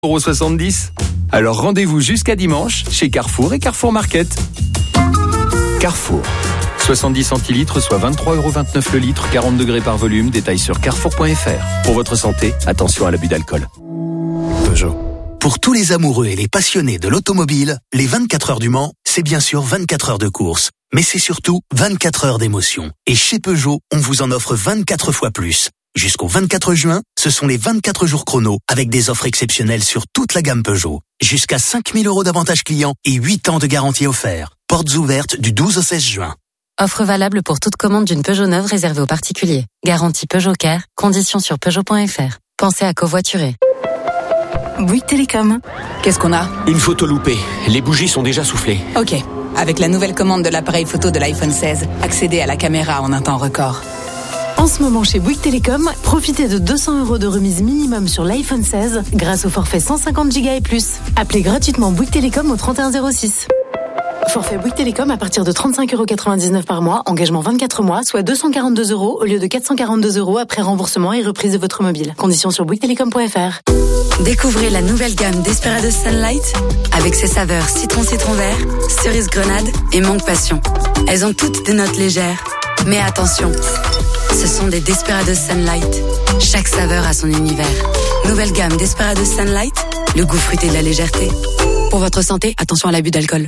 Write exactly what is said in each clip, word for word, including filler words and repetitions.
euros soixante-dix. Alors rendez-vous jusqu'à dimanche chez Carrefour et Carrefour Market. Carrefour. soixante-dix centilitres, soit vingt-trois euros vingt-neuf le litre, quarante degrés par volume. Détail sur carrefour point f r. Pour votre santé, attention à l'abus d'alcool. Peugeot. Pour tous les amoureux et les passionnés de l'automobile, les vingt-quatre heures du Mans, c'est bien sûr vingt-quatre heures de course. Mais c'est surtout vingt-quatre heures d'émotion. Et chez Peugeot, on vous en offre vingt-quatre fois plus. Jusqu'au vingt-quatre juin, ce sont les vingt-quatre jours chrono avec des offres exceptionnelles sur toute la gamme Peugeot. Jusqu'à cinq mille euros d'avantages clients et huit ans de garantie offert. Portes ouvertes du douze au seize juin. Offre valable pour toute commande d'une Peugeot neuve réservée aux particuliers. Garantie Peugeot Care. Conditions sur peugeot point f r. Pensez à covoiturer. Bouygues Télécom. Qu'est-ce qu'on a ? Une photo loupée. Les bougies sont déjà soufflées. Ok. Avec la nouvelle commande de l'appareil photo de l'iPhone seize, accédez à la caméra en un temps record. En ce moment chez Bouygues Télécom, profitez de deux cents euros de remise minimum sur l'iPhone seize grâce au forfait cent cinquante giga et plus. Appelez gratuitement Bouygues Télécom au trente et un zéro six. Forfait Bouygues Télécom à partir de trente-cinq euros quatre-vingt-dix-neuf par mois, engagement vingt-quatre mois, soit deux cent quarante-deux euros au lieu de quatre cent quarante-deux euros après remboursement et reprise de votre mobile. Conditions sur bouygues télécom point f r. Découvrez la nouvelle gamme Desperados Sunlight avec ses saveurs citron citron vert, cerise grenade et mangue passion. Elles ont toutes des notes légères. Mais attention, ce sont des Desperados Sunlight. Chaque saveur a son univers. Nouvelle gamme Desperados Sunlight, le goût fruité de la légèreté. Pour votre santé, attention à l'abus d'alcool.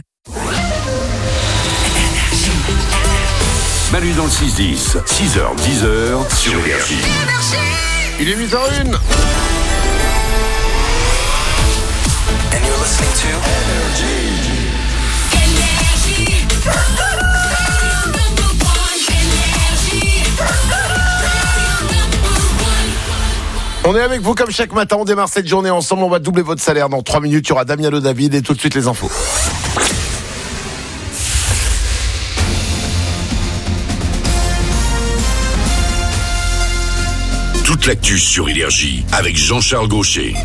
Manu dans le six dix, six heures dix heures sur Énergie. Il est huit heures une. And you're listening to Énergie. On est avec vous comme chaque matin, on démarre cette journée ensemble, on va doubler votre salaire dans trois minutes, il y aura Damien Le David et tout de suite les infos. Toute l'actu sur Énergie avec Jean-Charles Gaucher.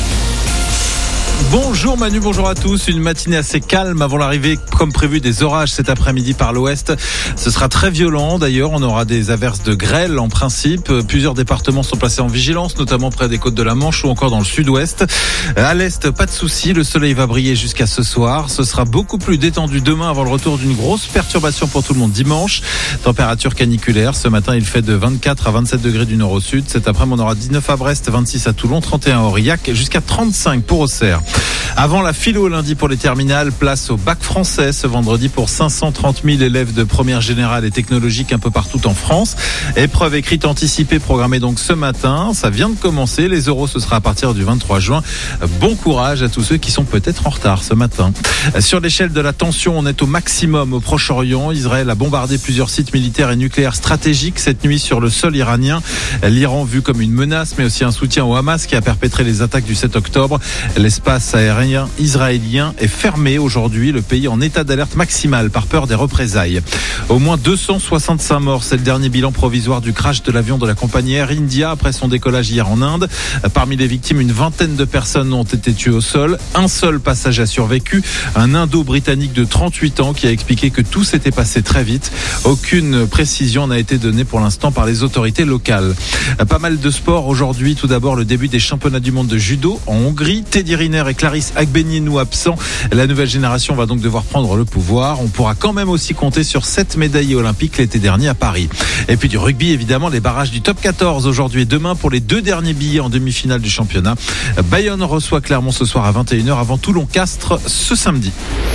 Bonjour Manu, bonjour à tous. Une matinée assez calme avant l'arrivée, comme prévu, des orages cet après-midi par l'ouest. Ce sera très violent. D'ailleurs, on aura des averses de grêle en principe. Plusieurs départements sont placés en vigilance, notamment près des côtes de la Manche ou encore dans le sud-ouest. À l'est, pas de souci. Le soleil va briller jusqu'à ce soir. Ce sera beaucoup plus détendu demain avant le retour d'une grosse perturbation pour tout le monde dimanche. Température caniculaire. Ce matin, il fait de vingt-quatre à vingt-sept degrés du nord au sud. Cet après-midi, on aura dix-neuf à Brest, vingt-six à Toulon, trente et un à Aurillac, jusqu'à trente-cinq pour Auxerre. Avant la philo lundi pour les terminales, place au bac français ce vendredi pour cinq cent trente mille élèves de première générale et technologique un peu partout en France. Épreuve écrite anticipée programmée donc ce matin. Ça vient de commencer. Les oraux, ce sera à partir du vingt-trois juin. Bon courage à tous ceux qui sont peut-être en retard ce matin. Sur l'échelle de la tension, on est au maximum au Proche-Orient. Israël a bombardé plusieurs sites militaires et nucléaires stratégiques cette nuit sur le sol iranien. L'Iran vu comme une menace, mais aussi un soutien au Hamas qui a perpétré les attaques du sept octobre. L'espace aérien israélien est fermé aujourd'hui, le pays en état d'alerte maximale par peur des représailles. Au moins deux cent soixante-cinq morts, c'est le dernier bilan provisoire du crash de l'avion de la compagnie Air India après son décollage hier en Inde. Parmi les victimes, une vingtaine de personnes ont été tuées au sol. Un seul passager a survécu, un Indo-Britannique de trente-huit ans qui a expliqué que tout s'était passé très vite. Aucune précision n'a été donnée pour l'instant par les autorités locales. Pas mal de sport aujourd'hui. Tout d'abord, le début des championnats du monde de judo en Hongrie. Teddy Riner et Clarisse Agbenienou absents. La nouvelle génération va donc devoir prendre le pouvoir. On pourra quand même aussi compter sur sept médaillés olympiques l'été dernier à Paris. Et puis du rugby, évidemment, les barrages du top quatorze aujourd'hui et demain pour les deux derniers billets en demi-finale du championnat. Bayonne reçoit Clermont ce soir à vingt et une heures avant Toulon-Castres ce samedi.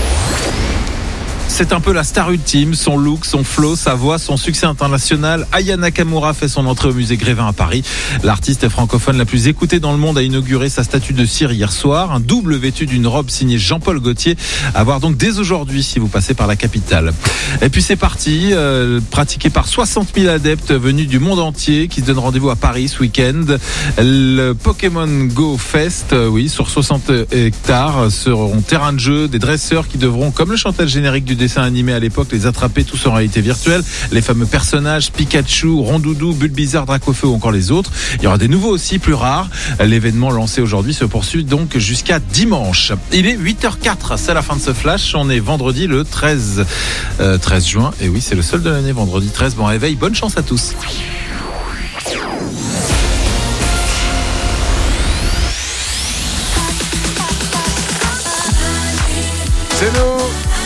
C'est un peu la star ultime, son look, son flow, sa voix, son succès international. Aya Nakamura fait son entrée au musée Grévin à Paris. L'artiste francophone la plus écoutée dans le monde a inauguré sa statue de cire hier soir. Un double vêtu d'une robe signée Jean-Paul Gaultier. À voir donc dès aujourd'hui si vous passez par la capitale. Et puis c'est parti, euh, pratiqué par soixante mille adeptes venus du monde entier qui se donnent rendez-vous à Paris ce week-end. Le Pokémon Go Fest, euh, oui, sur soixante hectares, seront terrain de jeu, des dresseurs qui devront, comme le chantait le générique du dessin animé à l'époque, les attraper tous en réalité virtuelle. Les fameux personnages Pikachu, Rondoudou, Bulbizarre, Dracofeu ou encore les autres. Il y aura des nouveaux aussi, plus rares. L'événement lancé aujourd'hui se poursuit donc jusqu'à dimanche. Il est huit heures quatre, c'est la fin de ce flash. On est vendredi le treize, euh, treize juin. Et oui, c'est le seul de l'année, vendredi treize. Bon réveil, bonne chance à tous. C'est nous.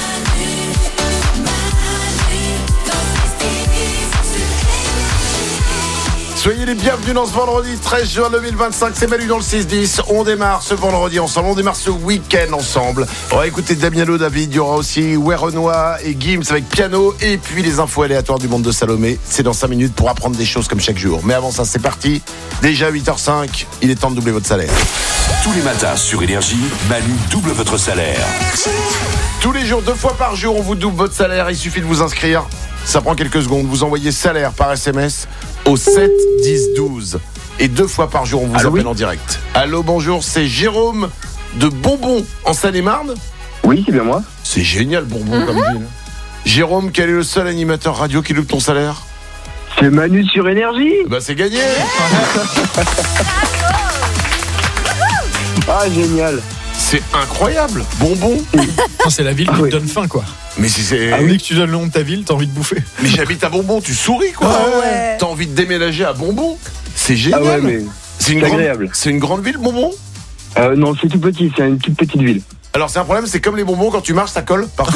Soyez les bienvenus dans ce vendredi treize juin deux mille vingt-cinq, c'est Manu dans le six dix. On démarre ce vendredi ensemble, on démarre ce week-end ensemble. On va écouter Damiano David, il y aura aussi Werenoi et Gims avec piano, et puis les infos aléatoires du monde de Salomé. C'est dans cinq minutes pour apprendre des choses comme chaque jour. Mais avant ça, c'est parti. Déjà huit heures cinq, il est temps de doubler votre salaire. Tous les matins sur Énergie, Manu double votre salaire. Tous les jours, deux fois par jour, on vous double votre salaire. Il suffit de vous inscrire. Ça prend quelques secondes. Vous envoyez salaire par S M S au sept dix douze. Et deux fois par jour, on vous Allô, appelle oui. en direct. Allô, bonjour, c'est Jérôme de Bonbon en Seine-et-Marne. Oui, c'est bien moi. C'est génial, Bonbon, comme ville. Jérôme, quel est le seul animateur radio qui loupe ton salaire? C'est Manu sur Énergie. Bah, c'est gagné. Ah, génial. C'est incroyable, Bonbon. C'est la ville qui Ah, oui. te donne faim, quoi. Mais si c'est... Ah oui, que tu donnes le nom de ta ville, t'as envie de bouffer. Mais j'habite à Bonbon, tu souris, quoi. Ah ouais. T'as envie de déménager à Bonbon? C'est génial. Ah ouais, mais C'est une c'est grande... agréable. C'est une grande ville, Bonbon? Euh, non, c'est tout petit, c'est une toute petite ville. Alors c'est un problème, c'est comme les bonbons, quand tu marches, ça colle partout.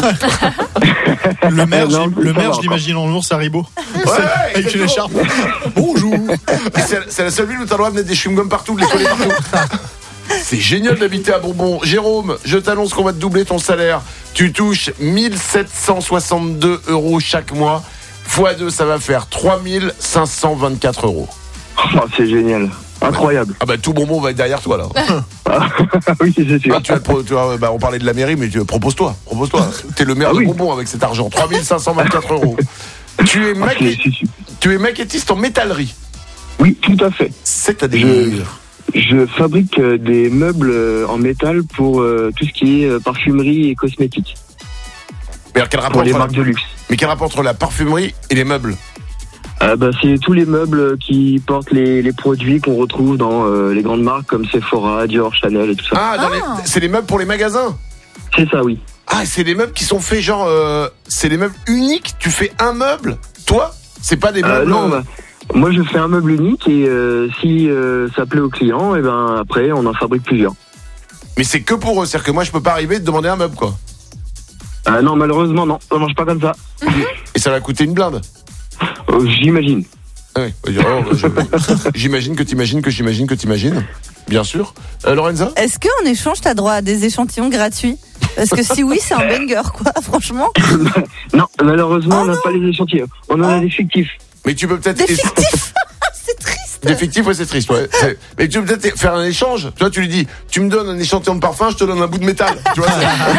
Le maire, Non, j'im- le ça va maire, je encore. l'imagine en ours à Ribot. Ouais, Avec une exactement. écharpe. Bonjour. Et c'est, c'est la seule ville où t'as le droit de mettre des chewing-gums partout, de les coller partout. C'est génial d'habiter à Bonbon. Jérôme, je t'annonce qu'on va te doubler ton salaire. Tu touches mille sept cent soixante-deux euros chaque mois. fois deux, ça va faire trois mille cinq cent vingt-quatre euros. Oh, c'est génial. Incroyable. Ah bah tout Bonbon va être derrière toi là. Ah, oui, c'est sûr. Ah, tu vas te pro- tu vas- bah, on parlait de la mairie, mais tu, propose-toi, propose-toi. T'es le maire Ah de oui. Bonbon avec cet argent. trois mille cinq cent vingt-quatre euros. Tu es, Ah, maquet- c'est- c'est super. tu es maquettiste en métallerie. Oui, tout à fait. C'est-à-dire... Je fabrique euh, des meubles euh, en métal pour euh, tout ce qui est euh, parfumerie et cosmétiques. Mais alors, quel rapport Pour les entre la- marques de luxe. Mais quel rapport entre la parfumerie et les meubles? Euh, bah, c'est tous les meubles qui portent les, les produits qu'on retrouve dans euh, les grandes marques comme Sephora, Dior, Chanel et tout ça. Ah, dans les- c'est les meubles pour les magasins? C'est ça, oui. Ah, c'est les meubles qui sont faits genre... euh, c'est les meubles uniques? Tu fais un meuble? Toi? C'est pas des Euh, meubles... non, euh, bah, moi je fais un meuble unique et euh, si euh, ça plaît au client, et ben après on en fabrique plusieurs. Mais c'est que pour eux, c'est-à-dire que moi je peux pas arriver et te demander un meuble, quoi. Euh, non, malheureusement non, ça marche pas comme ça. Et ça va coûter une blinde? Euh, J'imagine. Ah oui. Oh, bah, je- J'imagine que t'imagines que j'imagine que t'imagines. Bien sûr. Euh, Lorenza? Est-ce qu'en échange, t'as droit à des échantillons gratuits? Parce que si oui, c'est un banger, quoi, franchement. Non, malheureusement Oh on n'a non. pas les échantillons. On en a Oh. des fictifs. Mais tu peux peut-être... Des fictifs. C'est triste. Des fictifs, ouais, c'est triste, ouais. C'est- Mais tu peux peut-être faire un échange. Tu vois, tu lui dis, tu me donnes un échantillon de parfum, je te donne un bout de métal. Tu vois,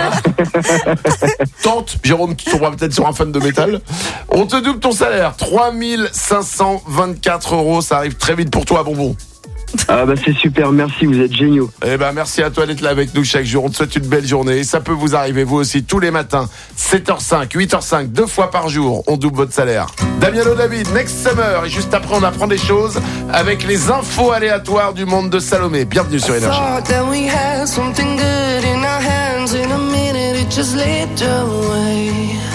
c'est- Tente, Jérôme, tu tomberas peut-être sur un fan de métal. On te double ton salaire. trois mille cinq cent vingt-quatre euros. Ça arrive très vite pour toi, Bonbon. Ah bah c'est super, merci, vous êtes géniaux. Eh ben, merci à toi d'être là avec nous chaque jour. On te souhaite une belle journée. Et ça peut vous arriver, vous aussi, tous les matins. sept heures cinq, huit heures cinq, deux fois par jour. On double votre salaire. Damiano David, Next Summer. Et juste après, on apprend des choses avec les infos aléatoires du monde de Salomé. Bienvenue sur Énergie. Thought that we had something good in our hands. In a minute, it just slipped away.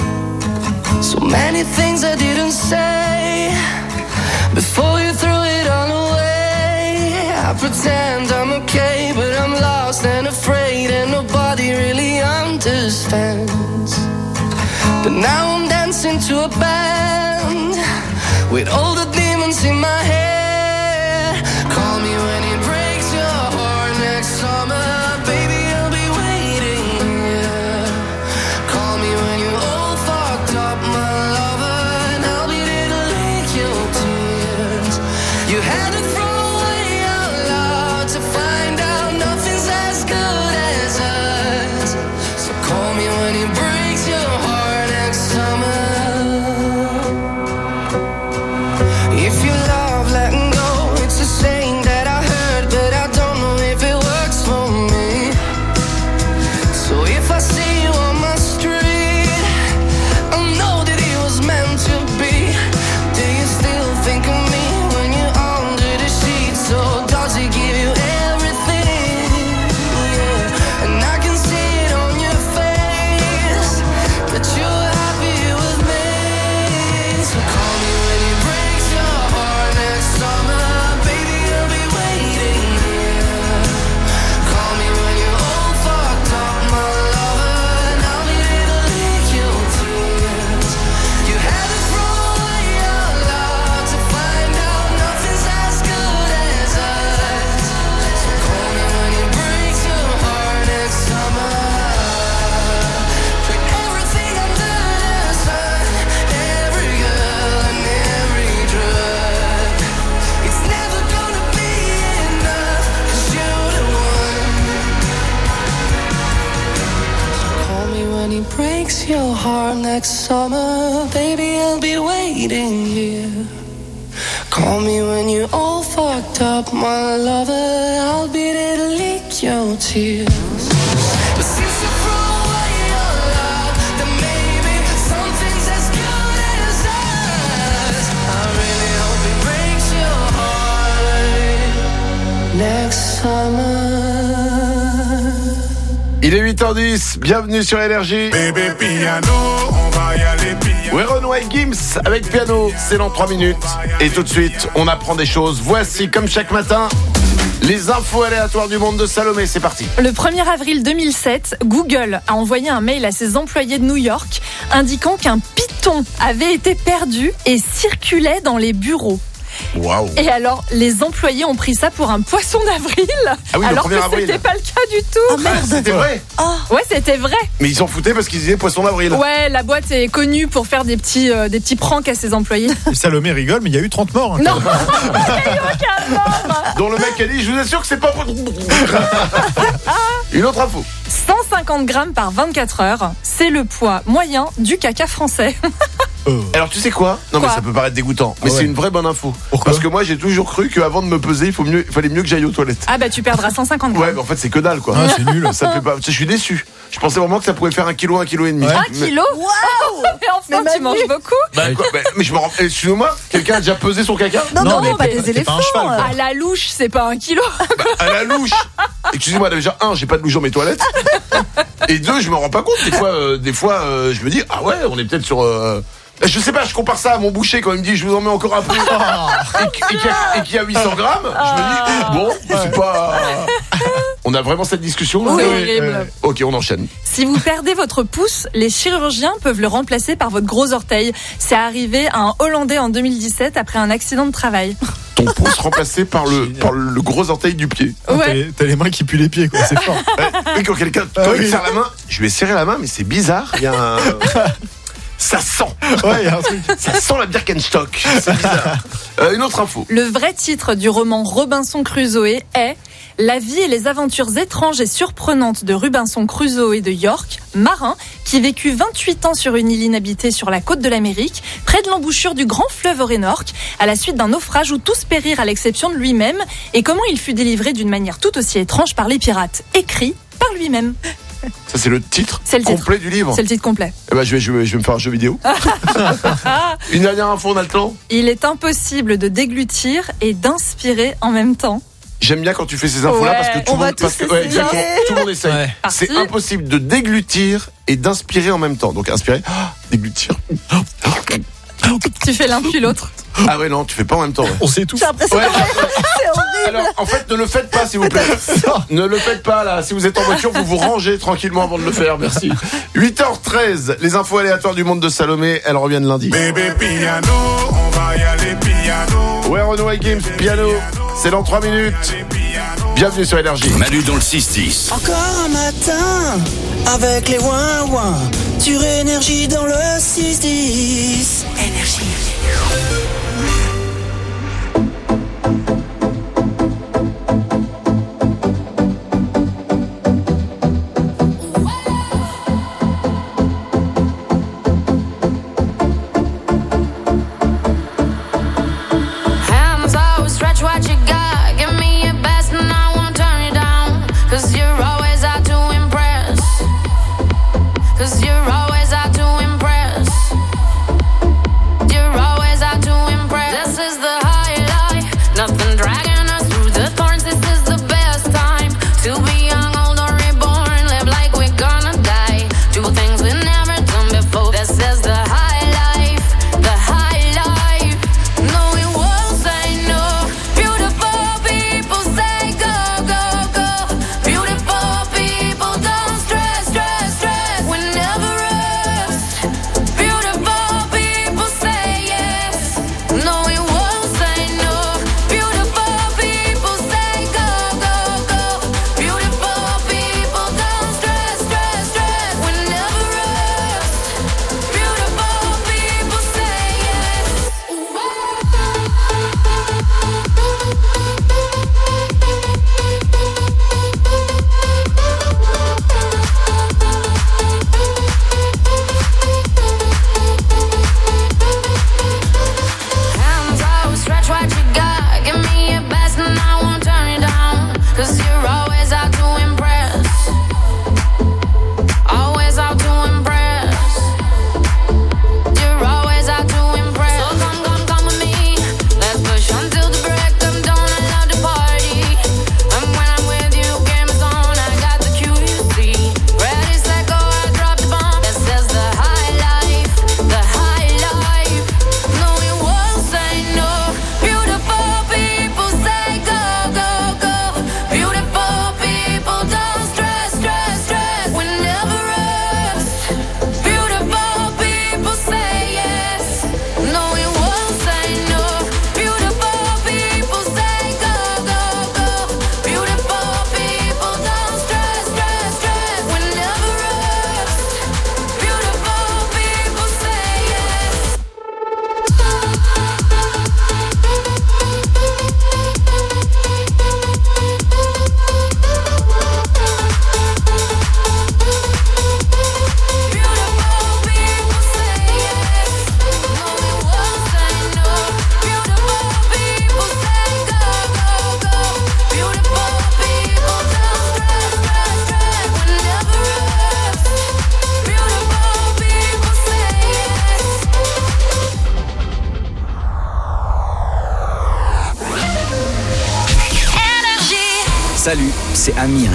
So many things I didn't say before you threw it all away. I pretend I'm okay, but I'm lost and afraid, and nobody really understands. But now I'm dancing to a band with all the demons in my head. Call me when it breaks your heart next summer, baby, I'll be waiting here. Call me when you're all fucked up, my lover, and I'll be there to lick your tears. You had to throw away our love to find out nothing's as good as us. So call me when it breaks your heart next summer. If you love letting go, it's a saying that I heard, but I don't know if it works for me. breaks your heart next summer, baby, I'll be waiting here. Call me when you're all fucked up, my lover, I'll be there to lick your tears. But since you threw away your love, then maybe something's as good as us. I really hope it breaks your heart next summer. Il est huit heures dix, bienvenue sur Énergie. Bébé piano, on va y aller piano. Werenoi et Gims avec piano, c'est dans trois minutes. Et tout de suite, on apprend des choses. Voici, comme chaque matin, les infos aléatoires du monde de Salomé. C'est parti. Le premier avril deux mille sept, Google a envoyé un mail à ses employés de New York indiquant qu'un python avait été perdu et circulait dans les bureaux. Waouh. Et alors, les employés ont pris ça pour un poisson d'avril, ah oui, alors que avril. c'était pas le cas du tout. Ah merde, c'était vrai. Oh. Ouais, c'était vrai. Mais ils s'en foutaient parce qu'ils disaient poisson d'avril. Ouais, la boîte est connue pour faire des petits, euh, des petits pranks à ses employés. Et Salomé rigole, mais il y a eu trente morts. Hein, non, il n'y a eu aucun mort. Dont le mec a dit, je vous assure que c'est pas... Une autre info. cent cinquante grammes par vingt-quatre heures, c'est le poids moyen du caca français. Euh. Alors tu sais quoi? Non quoi mais ça peut paraître dégoûtant, mais ah ouais. C'est une vraie bonne info. Pourquoi? Parce que moi j'ai toujours cru qu'avant de me peser, il faut mieux, il fallait mieux que j'aille aux toilettes. Ah bah tu perdras cent cinquante grammes. Ouais, mais en fait c'est que dalle quoi. Ah, c'est nul. Ça fait pas. Je suis déçu. Je pensais vraiment que ça pouvait faire un kilo, un kilo et demi. Ouais. Un mais... kilo? Waouh! Mais enfin mais tu manges beaucoup. Bah quoi? Bah, mais je me rends. Excusez-moi, quelqu'un a déjà pesé son caca? Non non, non pas des éléphants. Pas un cheval, à la louche, c'est pas un kilo. Bah, à la louche. Excusez-moi, déjà un, j'ai pas de louche dans mes toilettes. Et deux, je me rends pas compte. Des fois, euh, des fois, euh, je me dis ah ouais, on est peut-être sur. Euh... Je sais pas, je compare ça à mon boucher quand il me dit je vous en mets encore un peu et, et, et qu'il y a huit cents grammes, je me dis bon, c'est pas. On a vraiment cette discussion là. C'est horrible. Ok, on enchaîne. Si vous perdez votre pouce, les chirurgiens peuvent le remplacer par votre gros orteil. C'est arrivé à un Hollandais en deux mille dix-sept après un accident de travail. Ton pouce remplacé par le, par le gros orteil du pied. Ouais. T'as, les, t'as les mains qui puent les pieds, quoi. C'est fort. Et quand quelqu'un ah, quand oui. il serre la main, je vais serrer la main, mais c'est bizarre. Il y a un. Ça sent. Ouais, y a un truc. Ça sent la Birkenstock. C'est bizarre. Euh, une autre info. Le vrai titre du roman Robinson Crusoe est La vie et les aventures étranges et surprenantes de Robinson Crusoe de York, marin, qui vécut vingt-huit ans sur une île inhabitée sur la côte de l'Amérique, près de l'embouchure du grand fleuve Orénorque, à la suite d'un naufrage où tous périrent à l'exception de lui-même, et comment il fut délivré d'une manière tout aussi étrange par les pirates, écrit par lui-même. Ça, c'est le titre c'est le complet titre. du livre. C'est le titre complet. Eh ben, je, vais, je, vais, je vais me faire un jeu vidéo. Une dernière info, on a le temps. Il est impossible de déglutir et d'inspirer en même temps. J'aime bien quand tu fais ces infos-là ouais, parce que tout le monde, parce que, ouais, exactement, tout le monde essaye. Ouais. C'est impossible de déglutir et d'inspirer en même temps. Donc inspirer, oh, déglutir. Tu fais l'un puis l'autre. Ah ouais, non, tu fais pas en même temps. Ouais. On sait tout. J'ai l'impression ouais. que c'est horrible. Alors, en fait, ne le faites pas, s'il vous plaît. Ne le faites pas, là. Si vous êtes en voiture, vous vous rangez tranquillement avant de le faire. Merci. huit heures treize, les infos aléatoires du monde de Salomé, elles reviennent lundi. Bébé piano, on va y aller piano. Werenoi et Gims, piano. C'est dans trois minutes. Bienvenue sur Énergie. Manu dans le six dix. Encore un matin, avec les ouin-ouin, sur Énergie dans le six dix. Énergie. Never c'est Amir.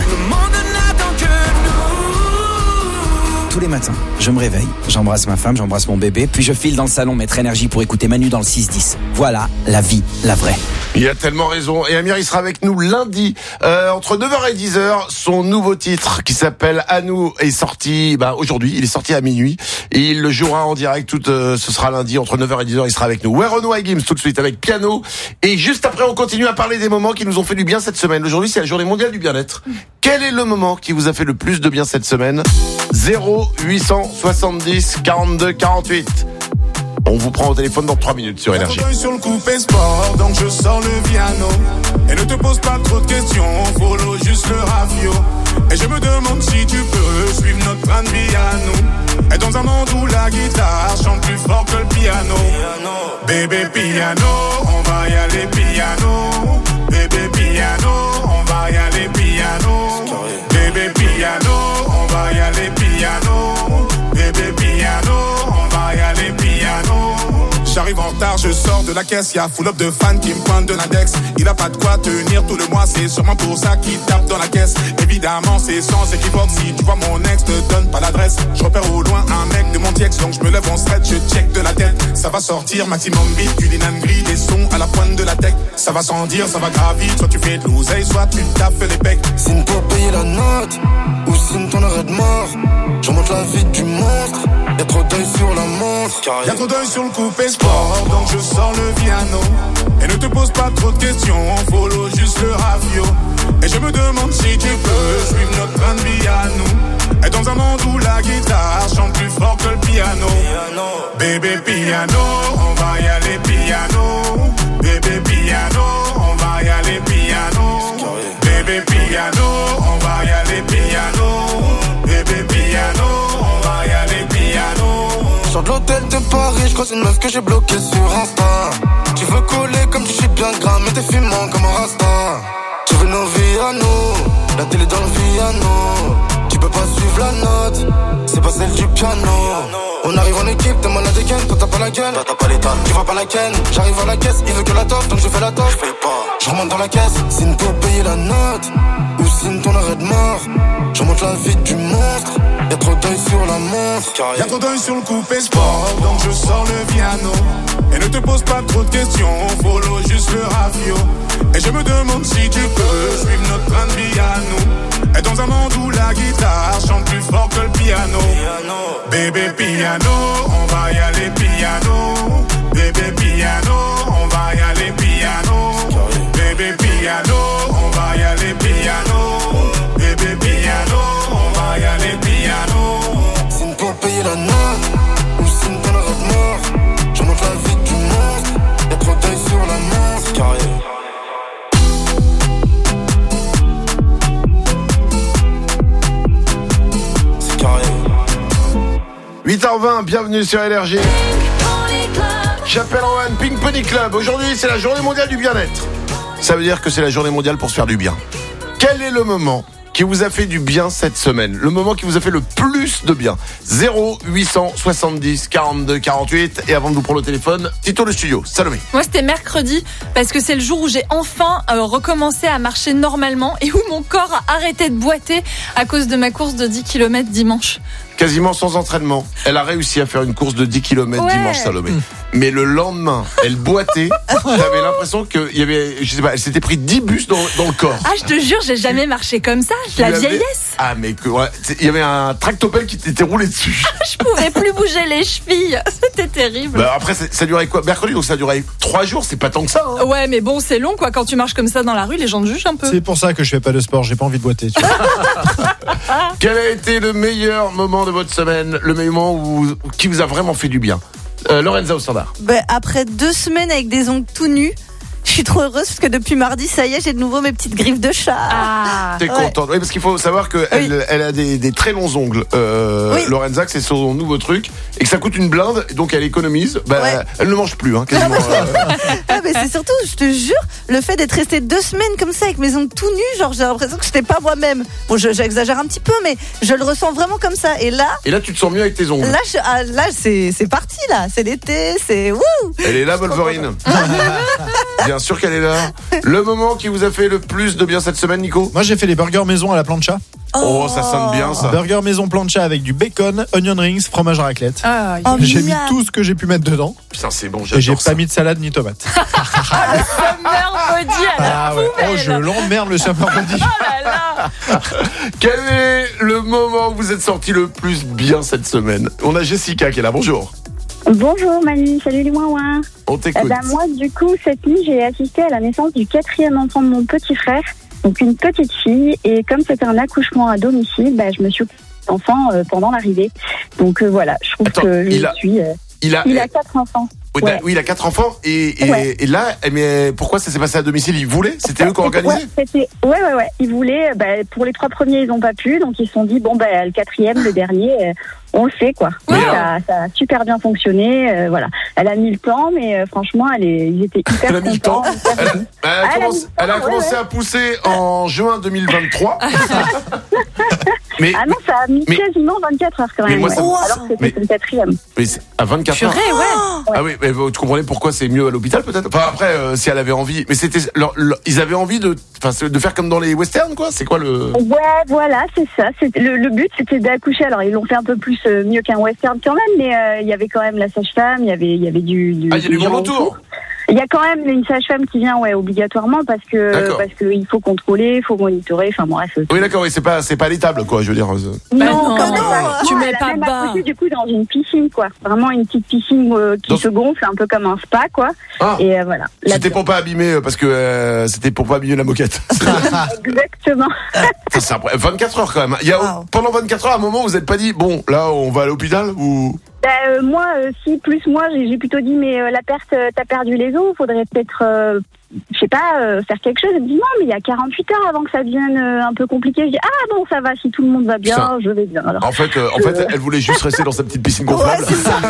Tous les matins, je me réveille, j'embrasse ma femme, j'embrasse mon bébé, puis je file dans le salon mettre énergie pour écouter Manu dans le six dix. Voilà la vie, la vraie. Il a tellement raison. Et Amir, il sera avec nous lundi, euh, entre neuf heures et dix heures. Son nouveau titre, qui s'appelle À nous, est sorti, bah, aujourd'hui. Il est sorti à minuit. Et il le jouera en direct tout, euh, ce sera lundi, entre neuf heures et dix heures. Il sera avec nous. Werenoi et Gims, tout de suite, avec piano. Et juste après, on continue à parler des moments qui nous ont fait du bien cette semaine. Aujourd'hui, c'est la journée mondiale du bien-être. Quel est le moment qui vous a fait le plus de bien cette semaine? zéro huit cent soixante-dix quarante-deux quarante-huit. On vous prend au téléphone dans trois minutes sur Énergie. Sur le coupé sport, donc je sors le piano. Et ne te pose pas trop de questions, follow juste le rafio. Et je me demande si tu peux suivre notre train de vie à nous. Et dans un monde où la guitare chante plus fort que le piano. Bébé piano, on va y aller piano. Bébé piano, on va y aller piano. Bébé piano, on va y aller piano. Bébé piano, on va y aller piano. J'arrive en retard, je sors de la caisse, y'a full up de fans qui me pointent de l'index. Il a pas de quoi tenir tout le mois, c'est sûrement pour ça qu'il tape dans la caisse. Évidemment, c'est sans équivoque, si tu vois mon ex, te donne pas l'adresse. Je repère au loin un mec de mon tiex, donc je me lève en stretch, je check de la tête. Ça va sortir, maximum beat, du Linan Gris, des sons à la pointe de la tech. Ça va sans dire, ça va gravir, soit tu fais de l'oseille, soit tu tapes les pecs. Signe pour payer la note, ou signe ton arrêt de mort. Je remonte la vie du monstre, y'a trop d'œil sur la montre. Y'a trop d'œil sur le coupé sport, donc je sors le piano. Et ne te pose pas trop de questions, follow juste le rafio. Et je me demande si tu peux suivre notre train de vie à nous. Et dans un monde où la guitare chante plus fort que le piano. Bébé piano, on va y aller piano. Bébé piano, on va y aller piano. Bébé piano, on va y aller piano. Bébé piano, on va y aller piano. Sors de l'hôtel de Paris, je croise une meuf que j'ai bloquée sur Insta. Tu veux coller comme tu suis bien gras, mais t'es fumant comme un rasta. Tu veux nos vies à nous, la télé dans le piano. Tu peux pas suivre la note, c'est pas celle du piano. On arrive en équipe, t'es malade again, toi t'as pas la gueule, toi t'as pas l'état, tu vois pas la ken. J'arrive à la caisse, il veut que la toffe, donc je fais la toffe. Je fais pas, je remonte dans la caisse, signe pour payer la note, ou signe ton arrêt de mort. Je remonte la vie du monstre, y'a trop d'œil sur la montre. Y'a trop d'œil sur le coupé sport, donc je sors le piano. Et ne te pose pas trop de questions, follow juste le rafio. Et je me demande si tu peux suivre notre train de vie à nous. Et dans un monde où la guitare chante plus fort que le piano. Bébé piano, on va y aller piano. Bébé piano, on va y aller piano. Bébé piano, on va y aller piano. Bébé piano, on va y aller piano. Signe pour payer la note, ou signe ton arrêt de mort. Je monte la vie du monstre, y'a trop d'œil sur la montre. Carré. C'est carré. huit heures vingt, bienvenue sur Énergie. Chapelle Rowan, Pink Pony Club. Aujourd'hui, c'est la journée mondiale du bien-être. Ça veut dire que c'est la journée mondiale pour se faire du bien. Quel est le moment qui vous a fait du bien cette semaine? Le moment qui vous a fait le plus de bien? Zéro huit cent soixante-dix quarante-deux quarante-huit. Et avant de vous prendre le téléphone, Tito le studio. Salomé. Moi, c'était mercredi parce que c'est le jour où j'ai enfin euh, recommencé à marcher normalement et où mon corps a arrêté de boiter à cause de ma course de dix kilomètres dimanche. Quasiment sans entraînement. Elle a réussi à faire une course de dix kilomètres ouais. dimanche, Salomé. Mais le lendemain, elle boitait. J'avais l'impression qu'il y avait, je sais pas, elle s'était pris dix bus dans, dans le corps. Ah, je te jure, j'ai jamais marché comme ça. La avais... vieillesse. Ah, mais que, ouais, il y avait un tractopelle qui t'était roulé dessus. Je pouvais plus bouger les chevilles. C'était terrible. Bah après, ça durait quoi? Mercredi, donc ça durait trois jours. C'est pas tant que ça. Hein. Ouais, mais bon, c'est long, quoi. Quand tu marches comme ça dans la rue, les gens te jugent un peu. C'est pour ça que je fais pas de sport. J'ai pas envie de boiter. Tu vois. Quel a été le meilleur moment de votre semaine? Le meilleur moment où, qui vous a vraiment fait du bien? euh, Lorenza au standard. Bah, après deux semaines avec des ongles tout nus, je suis trop heureuse parce que depuis mardi, ça y est, j'ai de nouveau mes petites griffes de chat. Ah, T'es ouais. contente? Oui, parce qu'il faut savoir qu'elle oui. elle a des, des très longs ongles. Euh, oui. Lorenza, que c'est son nouveau truc et que ça coûte une blinde, donc elle économise. Bah, ouais. Elle ne mange plus, hein, quasiment. Ah, mais c'est surtout, je te jure, le fait d'être resté deux semaines comme ça avec mes ongles tout nus, genre j'ai l'impression que j'étais pas moi-même. Bon, je, j'exagère un petit peu, mais je le ressens vraiment comme ça. Et là, Et là, tu te sens mieux avec tes ongles. là, je- ah, là, c'est, c'est parti là, c'est l'été, c'est wouh. Elle est là, Wolverine. Bien sûr qu'elle est là. Le moment qui vous a fait le plus de bien cette semaine, Nico? Moi, j'ai fait les burgers maison à la plancha. Oh, ça sonne bien, ça. Burger maison plancha avec du bacon, onion rings, fromage à raclette. Ah, Oh, J'ai mis miam. tout ce que j'ai pu mettre dedans. Putain, c'est bon, Et j'ai j'adore pas ça. mis de salade ni tomate. Summer body à la Ah ouais. poubelle. Oh, je l'emmerde le summer body. Oh là là. Quel est le moment où vous êtes sorti le plus bien cette semaine? On a Jessica qui est là, bonjour. Bonjour Manu, salut les ouin-ouin. On t'écoute. Eh ben, moi, du coup, cette nuit, j'ai assisté à la naissance du quatrième enfant de mon petit frère, donc une petite fille. Et comme c'était un accouchement à domicile, bah, je me suis occupée de l'enfant euh, pendant l'arrivée. Donc euh, voilà, je trouve Attends, que je il a- suis. euh, Il a, il a quatre enfants. Oui, Ouais. bah, oui, il a quatre enfants et, et, Ouais. et là, mais pourquoi ça s'est passé à domicile? Ils voulaient? C'était eux qui ont organisé? Ouais, c'était, ouais, ouais, ouais. Ils voulaient, bah, pour les trois premiers, ils n'ont pas pu, donc ils se sont dit, bon, bah, le quatrième, le dernier, euh, on le fait, quoi. Mais ça, alors- ça a super bien fonctionné, euh, voilà. Elle a mis le temps, mais euh, franchement, elle est, ils étaient hyper Elle a mis le contents. temps. Elle a, elle a Elle a commencé, mis le elle a temps, ouais, commencé ouais. à pousser en juin deux mille vingt-trois. mais, Ah non, ça a mis mais- quasiment vingt-quatre heures quand mais même. moi, ouais. ça me- Alors que mais- c'était le quatrième. mais c'est à vingt-quatre heures. Purée, ouais. Ah oui, mais vous- tu comprenez pourquoi c'est mieux à l'hôpital peut-être? Enfin après, euh, si elle avait envie, mais c'était, leur- leur- ils avaient envie de, enfin, c'est de faire comme dans les westerns quoi. C'est quoi le? Ouais, voilà, c'est ça. C'est, le, le but, c'était d'accoucher. Alors, ils l'ont fait un peu plus euh, mieux qu'un western quand même, mais euh, il y avait quand même la sage-femme, il y avait, il y avait du, du. Ah, il y a du gens monde autour. Il y a quand même une sage-femme qui vient, ouais, obligatoirement, parce que D'accord. parce que il faut contrôler, il faut monitorer. Enfin bref. Oui d'accord, oui, c'est pas, c'est pas l'étable quoi. Je veux dire. euh. Bah non, non, quand même non, pas. tu Non, mets elle a pas même bas. accouché, du coup, dans une piscine, quoi. Vraiment une petite piscine euh, qui Dans- se gonfle, un peu comme un spa, quoi. Ah. Et euh, voilà. C'était pour pas abîmer, euh, parce que euh, c'était pour pas abîmer la moquette. Exactement. Ça, c'est après vingt-quatre heures quand même. Il y a Wow. pendant vingt-quatre heures, à un moment, vous n'êtes pas dit bon, là, on va à l'hôpital ou? Bah, euh, moi, euh, si plus moi, j'ai, j'ai plutôt dit, mais euh, la perte, euh, t'as perdu les os, faudrait peut-être, euh, je sais pas, euh, faire quelque chose. Elle me dit non, mais il y a quarante-huit heures avant que ça devienne euh, un peu compliqué. Je dis ah bon, ça va, si tout le monde va bien, Putain. je vais bien. Alors. En fait, euh, en fait, elle voulait juste rester dans sa petite piscine gonflable.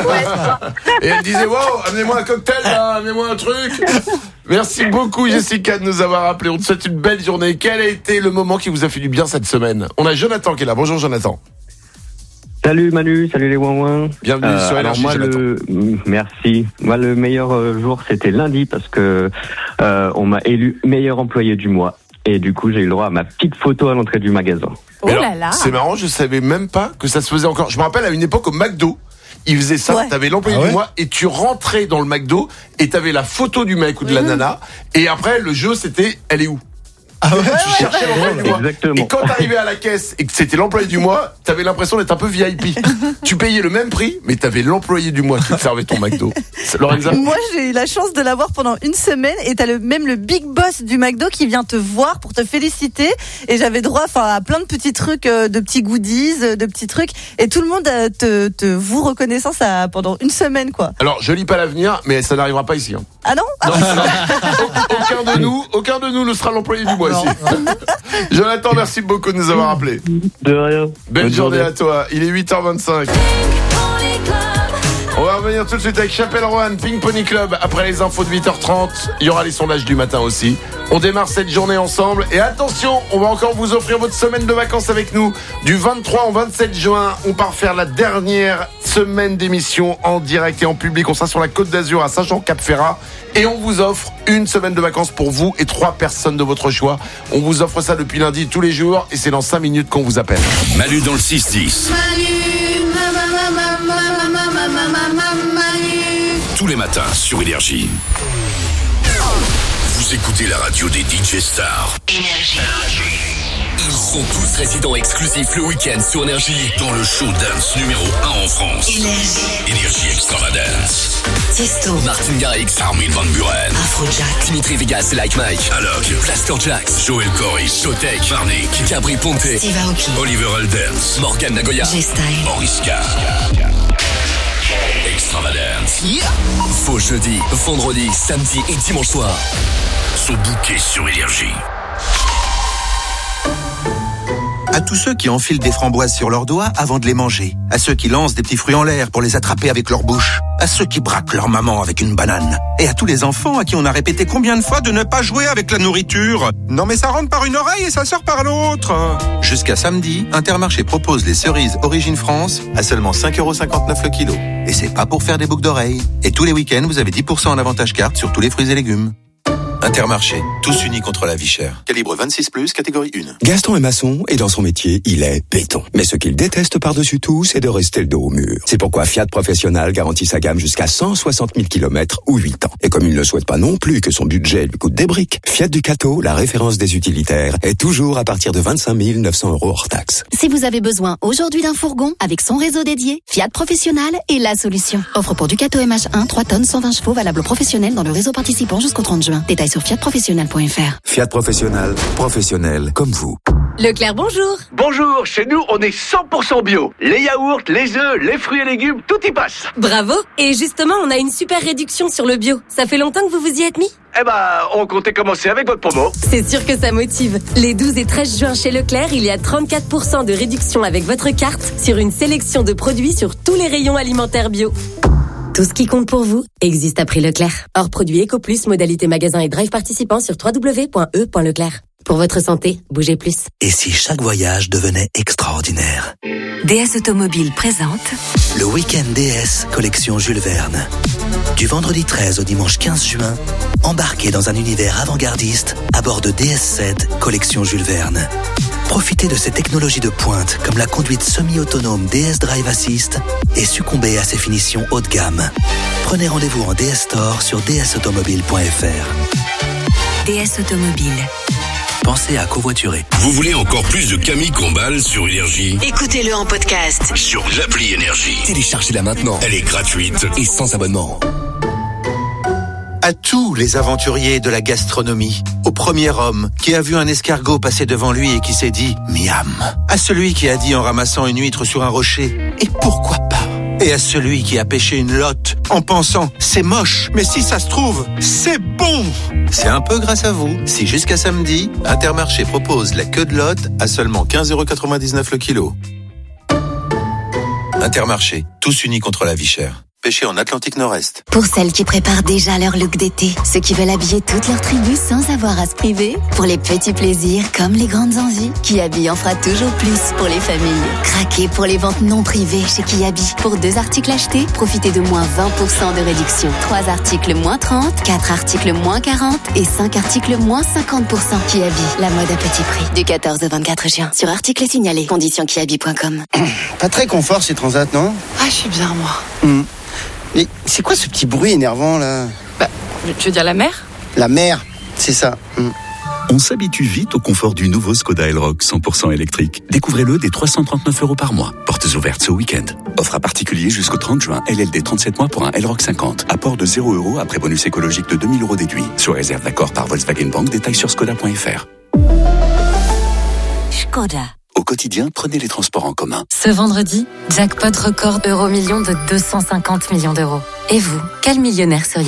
Et elle disait wow, amenez-moi un cocktail, là, amenez-moi un truc. Merci beaucoup Jessica de nous avoir appelé. On te souhaite une belle journée. Quel a été le moment qui vous a fait du bien cette semaine? On a Jonathan qui est là. Bonjour Jonathan. Salut Manu, salut les ouin-ouin. Bienvenue Euh, sur alors Énergie, moi Jonathan. le mm, merci. Moi le meilleur euh, jour c'était lundi parce que euh, on m'a élu meilleur employé du mois et du coup j'ai eu le droit à ma petite photo à l'entrée du magasin. Oh Mais alors, là là. C'est marrant, je savais même pas que ça se faisait encore. Je me rappelle à une époque au McDo, ils faisaient ça, Ouais. t'avais l'employé Ah ouais du mois et tu rentrais dans le McDo et t'avais la photo du mec ou de la nana et après le jeu c'était elle est où? Ah ouais, Tu cherchais l'employé du mois. Exactement. Et quand t'arrivais à la caisse et que c'était l'employé du mois, t'avais l'impression d'être un peu V I P. Tu payais le même prix, mais t'avais l'employé du mois qui te servait ton McDo. C'est- Lorenza? Moi, j'ai eu la chance de l'avoir pendant une semaine et t'as le, même le big boss du McDo qui vient te voir pour te féliciter. Et j'avais droit, enfin, à plein de petits trucs, euh, de petits goodies, euh, de petits trucs. Et tout le monde euh, te, te vous reconnaissant ça pendant une semaine, quoi. Alors, je lis pas l'avenir, mais ça n'arrivera pas ici. Hein. Ah non? Ah, Non, non. Aucun de nous, aucun de nous ne sera l'employé du mois ici. Jonathan, merci beaucoup de nous avoir appelés. De rien. Belle Bonne journée journée. à toi. Il est huit heures vingt-cinq. On va revenir tout de suite avec Chapelle Rouen, Pink Pony Club. Après les infos de huit heures trente, il y aura les sondages du matin aussi. On démarre cette journée ensemble. Et attention, on va encore vous offrir votre semaine de vacances avec nous. Du vingt-trois au vingt-sept juin, on part faire la dernière semaine d'émission en direct et en public. On sera sur la Côte d'Azur à Saint-Jean-Cap-Ferrat. Et on vous offre une semaine de vacances pour vous et trois personnes de votre choix. On vous offre ça depuis lundi tous les jours. Et c'est dans cinq minutes qu'on vous appelle. Manu dans le six dix. Tous les matins sur Énergie. Vous écoutez la radio des D J stars. Énergie. Ils sont tous résidents exclusifs le week-end sur Énergie. Dans le show dance numéro un en France. Énergie. Énergie Extravagance. Tiesto. Martin Garrix. Armin van Buren. Afrojack. Dimitri Vegas et Like Mike. Alok. Blaster Jax. Joel Corey. Showtek. Marnik. Gabri Ponte. Steve Aoki. Oliver Eldens. Morgan Nagoya. G-Style. Oriska. Extravagance. Yeah. Faux jeudi, vendredi, samedi et dimanche soir. Sont bookés sur Énergie. À tous ceux qui enfilent des framboises sur leurs doigts avant de les manger. À ceux qui lancent des petits fruits en l'air pour les attraper avec leur bouche. À ceux qui braquent leur maman avec une banane. Et à tous les enfants à qui on a répété combien de fois de ne pas jouer avec la nourriture. Non mais ça rentre par une oreille et ça sort par l'autre. Jusqu'à samedi, Intermarché propose les cerises Origine France à seulement cinq euros cinquante-neuf le kilo. Et c'est pas pour faire des boucles d'oreilles. Et tous les week-ends, vous avez dix pour cent en avantage carte sur tous les fruits et légumes. Intermarché, tous unis contre la vie chère. Calibre vingt-six plus, catégorie un. Gaston est maçon et dans son métier, il est béton. Mais ce qu'il déteste par-dessus tout, c'est de rester le dos au mur. C'est pourquoi Fiat Professional garantit sa gamme jusqu'à cent soixante mille kilomètres ou huit ans. Et comme il ne souhaite pas non plus que son budget lui coûte des briques, Fiat Ducato, la référence des utilitaires, est toujours à partir de vingt-cinq mille neuf cents euros hors taxe. Si vous avez besoin aujourd'hui d'un fourgon avec son réseau dédié, Fiat Professional est la solution. Offre pour Ducato M H un, trois tonnes, cent vingt chevaux, valable aux professionnels dans le réseau participant jusqu'au trente juin. Détails sur fiat professionnel point f r. Fiat Professional, professionnel comme vous. Leclerc, bonjour. Bonjour, chez nous, on est cent pour cent bio. Les yaourts, les œufs, les fruits et légumes, tout y passe. Bravo. Et justement, on a une super réduction sur le bio. Ça fait longtemps que vous vous y êtes mis ? Eh ben, on comptait commencer avec votre promo. C'est sûr que ça motive. Les douze et treize juin chez Leclerc, il y a trente-quatre pour cent de réduction avec votre carte sur une sélection de produits sur tous les rayons alimentaires bio. Tout ce qui compte pour vous existe à prix Leclerc. Hors produit Eco Plus, modalité magasin et drive participant sur w w w point e point leclerc. Pour votre santé, bougez plus. Et si chaque voyage devenait extraordinaire ? D S Automobile présente le week-end D S collection Jules Verne. Du vendredi treize au dimanche quinze juin, embarquez dans un univers avant-gardiste à bord de D S sept collection Jules Verne. Profitez de ces technologies de pointe comme la conduite semi-autonome D S Drive Assist et succombez à ses finitions haut de gamme. Prenez rendez-vous en D S Store sur d s automobile point f r. D S Automobile. Pensez à covoiturer. Vous voulez encore plus de Camille Combal sur Énergie ? Écoutez-le en podcast sur l'appli Énergie. Téléchargez-la maintenant. Elle est gratuite et sans abonnement. À tous les aventuriers de la gastronomie, au premier homme qui a vu un escargot passer devant lui et qui s'est dit « miam », à celui qui a dit en ramassant une huître sur un rocher « et pourquoi pas ?» et à celui qui a pêché une lotte en pensant « c'est moche, mais si ça se trouve, c'est bon !» C'est un peu grâce à vous si jusqu'à samedi, Intermarché propose la queue de lotte à seulement quinze euros quatre-vingt-dix-neuf le kilo. Intermarché, tous unis contre la vie chère. Pêché en Atlantique Nord-Est. Pour celles qui préparent déjà leur look d'été, ceux qui veulent habiller toute leur tribu sans avoir à se priver, pour les petits plaisirs comme les grandes envies, Kiabi en fera toujours plus pour les familles. Craquez pour les ventes non privées chez Kiabi. Pour deux articles achetés, profitez de moins vingt pour cent de réduction. Trois articles moins trente, quatre articles moins quarante et cinq articles moins cinquante pour cent. Kiabi, la mode à petit prix. Du quatorze au vingt-quatre juin. Sur articles signalés. Conditions kiabi point com. Pas très confort ces transats, non ? Ah, je suis bien, moi. Mmh. Mais c'est quoi ce petit bruit énervant là ? Bah, tu veux dire la mer ? La mer, c'est ça. Mmh. On s'habitue vite au confort du nouveau Skoda Elroq cent pour cent électrique. Découvrez-le dès trois cent trente-neuf euros par mois. Portes ouvertes ce week-end. Offre à particulier jusqu'au trente juin. L L D trente-sept mois pour un Elroq cinquante. Apport de zéro euros après bonus écologique de deux mille euros déduit. Sous réserve d'accord par Volkswagen Bank. Détails sur skoda point f r. Skoda. Au quotidien, prenez les transports en commun. Ce vendredi, jackpot record euro-million de deux cent cinquante millions d'euros. Et vous, quel millionnaire seriez-vous ?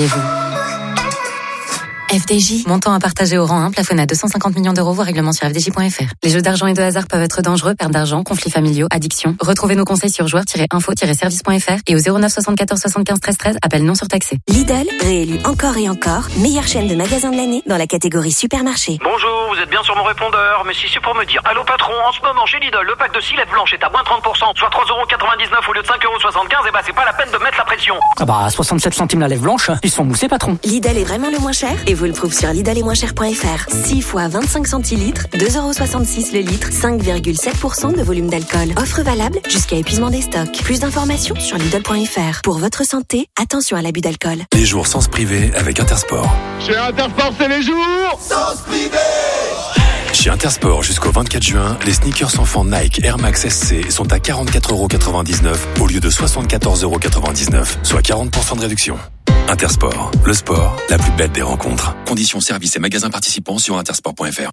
F D J, montant à partager au rang un, plafonné à deux cent cinquante millions d'euros, voire règlement sur f d j point f r. Les jeux d'argent et de hasard peuvent être dangereux, perte d'argent, conflits familiaux, addiction. Retrouvez nos conseils sur joueurs tiret info tiret service point f r et au zéro neuf soixante-quatorze soixante-quinze treize treize, appel non surtaxé. Lidl, réélu encore et encore, meilleure chaîne de magasins de l'année dans la catégorie supermarché. Bonjour, vous êtes bien sur mon répondeur, mais si c'est pour me dire allô patron, en ce moment chez Lidl, le pack de six lettres blanches est à moins trente pour cent, soit trois euros quatre-vingt-dix-neuf au lieu de cinq euros soixante-quinze, et bah c'est pas la peine de mettre la pression. Ah bah soixante-sept centimes la lèvre blanche, ils se font mousser patron. Lidl est vraiment le moins cher et vous le prouve sur Lidl et moins cher point f r. six fois vingt-cinq centilitres, deux euros soixante-six le litre, cinq virgule sept pour cent de volume d'alcool. Offre valable jusqu'à épuisement des stocks. Plus d'informations sur Lidl point f r. Pour votre santé, attention à l'abus d'alcool. Les jours sens privé avec Intersport. Chez Intersport, c'est les jours Sens privé. Chez Intersport, jusqu'au vingt-quatre juin, les sneakers enfants Nike Air Max S C sont à quarante-quatre euros quatre-vingt-dix-neuf au lieu de soixante-quatorze euros quatre-vingt-dix-neuf, soit quarante pour cent de réduction. Intersport, le sport, la plus belle des rencontres. Conditions, services et magasins participants sur intersport point f r.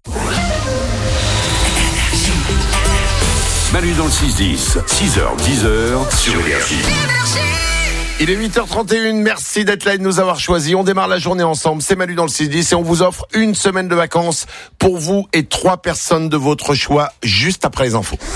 Manu dans le six dix, six heures, dix heures sur Énergie. Il est huit heures trente et une, merci d'être là et de nous avoir choisis. On démarre la journée ensemble, c'est Manu dans le six dix et on vous offre une semaine de vacances pour vous et trois personnes de votre choix juste après les infos.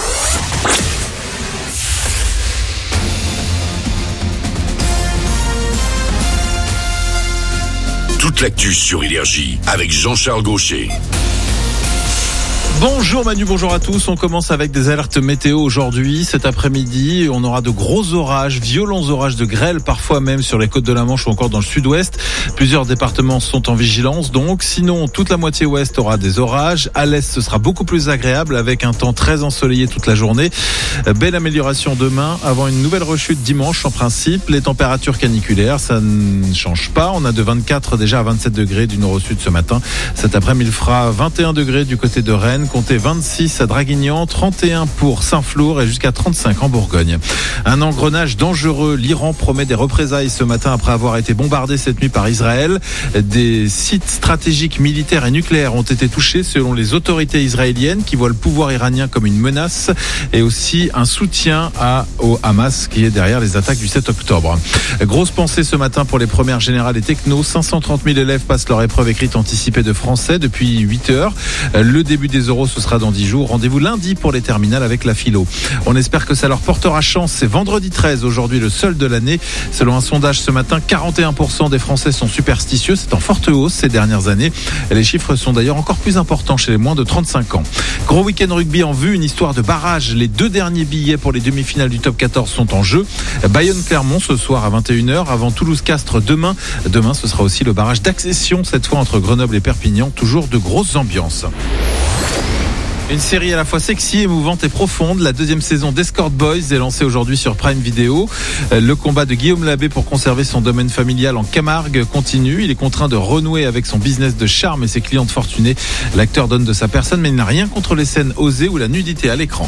Toute l'actu sur Énergie avec Jean-Charles Gaucher. Bonjour Manu, bonjour à tous. On commence avec des alertes météo aujourd'hui. Cet après-midi, on aura de gros orages, violents orages de grêle, parfois même sur les côtes de la Manche ou encore dans le sud-ouest. Plusieurs départements sont en vigilance donc. Sinon, toute la moitié ouest aura des orages. À l'est, ce sera beaucoup plus agréable avec un temps très ensoleillé toute la journée. Belle amélioration demain avant une nouvelle rechute dimanche en principe. Les températures caniculaires, ça ne change pas. On a de vingt-quatre déjà à vingt-sept degrés du nord au sud ce matin. Cet après-midi, il fera vingt et un degrés du côté de Rennes. Comptez vingt-six à Draguignan, trente et un pour Saint-Flour et jusqu'à trente-cinq en Bourgogne. Un engrenage dangereux. L'Iran promet des représailles ce matin après avoir été bombardé cette nuit par Israël. Des sites stratégiques militaires et nucléaires ont été touchés selon les autorités israéliennes qui voient le pouvoir iranien comme une menace et aussi un soutien à, au Hamas qui est derrière les attaques du sept octobre. Grosse pensée ce matin pour les premières générales et techno. cinq cent trente mille élèves passent leur épreuve écrite anticipée de français depuis huit heures. Le début des euros, ce sera dans dix jours. Rendez-vous lundi pour les terminales avec la philo. On espère que ça leur portera chance. C'est vendredi treize, aujourd'hui le seul de l'année. Selon un sondage ce matin, quarante et un pour cent des Français sont superstitieux. C'est en forte hausse ces dernières années. Les chiffres sont d'ailleurs encore plus importants chez les moins de trente-cinq ans. Gros week-end rugby en vue, une histoire de barrage. Les deux derniers billets pour les demi-finales du top quatorze sont en jeu. Bayonne-Clermont ce soir à vingt et une heures, avant Toulouse-Castres demain. Demain, ce sera aussi le barrage d'accession, cette fois entre Grenoble et Perpignan. Toujours de grosses ambiances. Une série à la fois sexy, émouvante et profonde. La deuxième saison d'Escort Boys est lancée aujourd'hui sur Prime Video. Le combat de Guillaume Labbé pour conserver son domaine familial en Camargue continue. Il est contraint de renouer avec son business de charme et ses clientes fortunées. L'acteur donne de sa personne, mais il n'a rien contre les scènes osées ou la nudité à l'écran.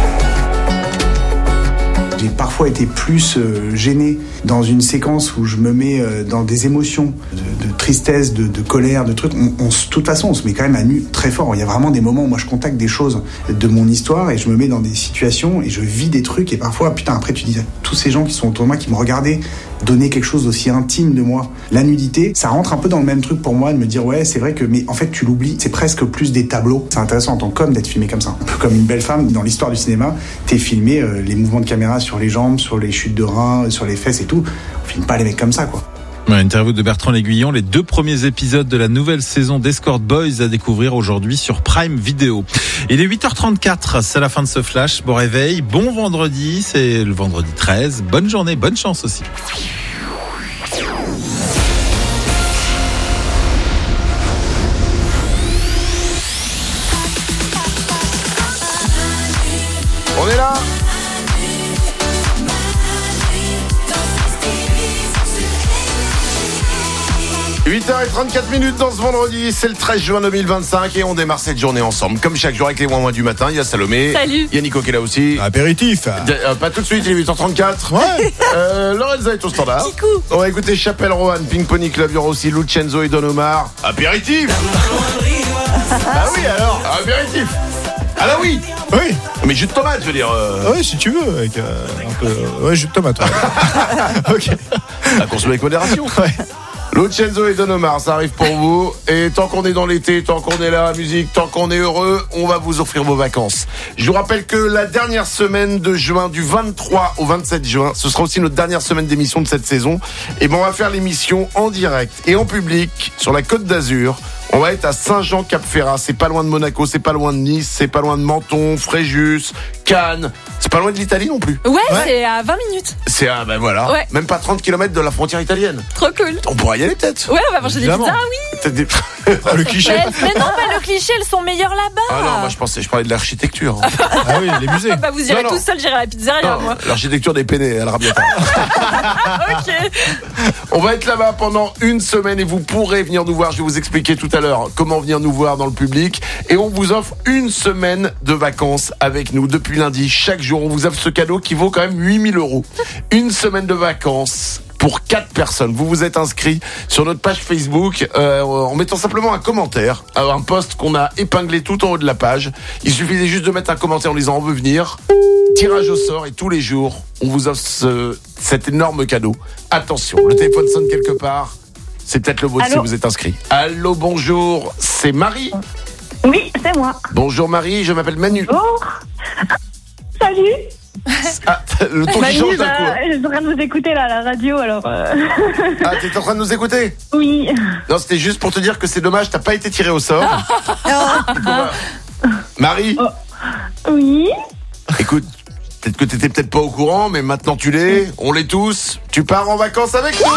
J'ai parfois été plus euh, gêné dans une séquence où je me mets euh, dans des émotions de, de tristesse, de, de colère, de trucs. On, on, de toute façon, on se met quand même à nu très fort. Il y a vraiment des moments où moi je contacte des choses de mon histoire et je me mets dans des situations et je vis des trucs et parfois, putain, après tu dis à tous ces gens qui sont autour de moi, qui me regardaient, donner quelque chose d'aussi intime de moi. La nudité, ça rentre un peu dans le même truc pour moi, de me dire ouais, c'est vrai que, mais en fait tu l'oublies, c'est presque plus des tableaux. C'est intéressant en tant qu'homme d'être filmé comme ça. Un peu comme une belle femme, dans l'histoire du cinéma, t'es filmé euh, les mouvements de caméra sur les jambes, sur les chutes de reins, sur les fesses et tout. On filme pas les mecs comme ça, quoi. Ouais, interview de Bertrand L'Aiguillon, les deux premiers épisodes de la nouvelle saison d'Escort Boys à découvrir aujourd'hui sur Prime Video. Il est huit heures trente-quatre, c'est la fin de ce flash. Bon réveil, bon vendredi, c'est le vendredi treize. Bonne journée, bonne chance aussi. On est là. huit heures trente-quatre minutes dans ce vendredi, c'est le treize juin deux mille vingt-cinq et on démarre cette journée ensemble. Comme chaque jour avec les moins moins du matin, il y a Salomé. Salut. Il y a Nico qui est là aussi. Apéritif. Euh, pas tout de suite, il est huit heures trente-quatre. Ouais. euh, Lorenza est au standard. Kikou. On va écouter Chapelle Rohan, Pink Pony Club, il y aura aussi Lucenzo et Don Omar. Apéritif. Ah oui alors, apéritif. Ah là oui. Oui. Mais jus de tomate, je veux dire. Euh... Oui, si tu veux, avec euh, un peu. Ouais, jus de tomate. Ouais. Ok. À consommer avec modération. Ouais. Lucenzo et Don Omar, ça arrive pour vous. Et tant qu'on est dans l'été, tant qu'on est là, la musique, tant qu'on est heureux, on va vous offrir vos vacances. Je vous rappelle que la dernière semaine de juin, du vingt-trois au vingt-sept juin, ce sera aussi notre dernière semaine d'émission de cette saison. Et ben on va faire l'émission en direct et en public sur la Côte d'Azur. On va être à Saint-Jean-Cap-Ferrat, c'est pas loin de Monaco, c'est pas loin de Nice, c'est pas loin de Menton, Fréjus, Cannes. C'est pas loin de l'Italie non plus. Ouais, ouais. C'est à vingt minutes. C'est à, ben voilà, ouais. Même pas trente kilomètres de la frontière italienne. Trop cool. On pourra y aller peut-être. Ouais, on va manger des pizzas, oui. Peut-être des... oh, le cliché. Mais, mais non, mais le cliché, elles sont meilleures là-bas. Ah non, moi je pensais, je parlais de l'architecture. Hein. Ah oui, les musées. Bah vous irez non, tout seul, j'irai à la pizzeria, moi. L'architecture des penne à l'Arabia. Ok. On va être là-bas pendant une semaine et vous pourrez venir nous voir. Je vais vous expliquer tout à l'heure comment venir nous voir dans le public. Et on vous offre une semaine de vacances avec nous depuis lundi. Chaque jour, on vous offre ce cadeau qui vaut quand même huit mille euros. Une semaine de vacances pour quatre personnes. Vous vous êtes inscrits sur notre page Facebook euh, en mettant simplement un commentaire, un post qu'on a épinglé tout en haut de la page. Il suffisait juste de mettre un commentaire en disant on veut venir. tirage au sort et tous les jours, on vous offre ce, cet énorme cadeau. Attention, le téléphone sonne quelque part. C'est peut-être le vôtre si vous êtes inscrit. Allô, bonjour, c'est Marie ? Oui, c'est moi. Bonjour Marie, je m'appelle Manu. Bonjour. Salut. Ah, le ton qui change d'un coup. Bah, je suis en train de vous écouter là à la radio alors. Euh... Ah, t'es en train de nous écouter ? Oui. Non, c'était juste pour te dire que c'est dommage, t'as pas été tiré au sort. bah... Marie. Oh. Oui. Écoute, peut-être que t'étais peut-être pas au courant, mais maintenant tu l'es, on l'est tous. Tu pars en vacances avec nous.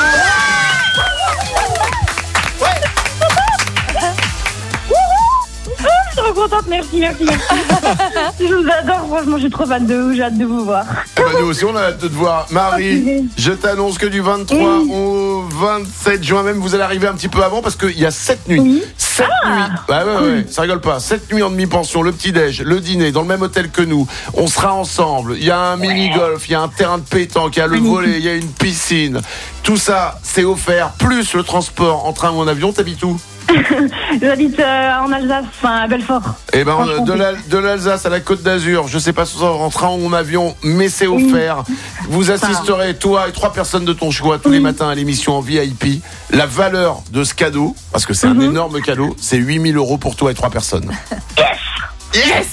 Je suis trop contente, merci, merci, merci. Je vous adore, franchement, je suis trop fan de vous, j'ai hâte de vous voir. Ah bah nous aussi, on a hâte de te voir. Marie, je t'annonce que du vingt-trois oui. au vingt-sept juin même, vous allez arriver un petit peu avant parce qu'il y a sept nuits. Oui. sept ah. nuits. Bah ouais, ouais, ouais, ça rigole pas. sept nuits en demi-pension, le petit-déj, le dîner, dans le même hôtel que nous. On sera ensemble. Il y a un mini-golf, il y a un terrain de pétanque, il y a le volley, il y a une piscine. Tout ça, c'est offert, plus le transport en train ou en avion. T'habites où ? J'habite euh, en Alsace, enfin à Belfort. Eh ben, de, l'Al- de l'Alsace à la Côte d'Azur, je sais pas si en train ou en avion, mais c'est offert. Oui. Vous assisterez, toi et trois personnes de ton choix, tous oui. les matins à l'émission en V I P. La valeur de ce cadeau, parce que c'est mm-hmm. un énorme cadeau, c'est huit mille euros pour toi et trois personnes. Yes! Yes.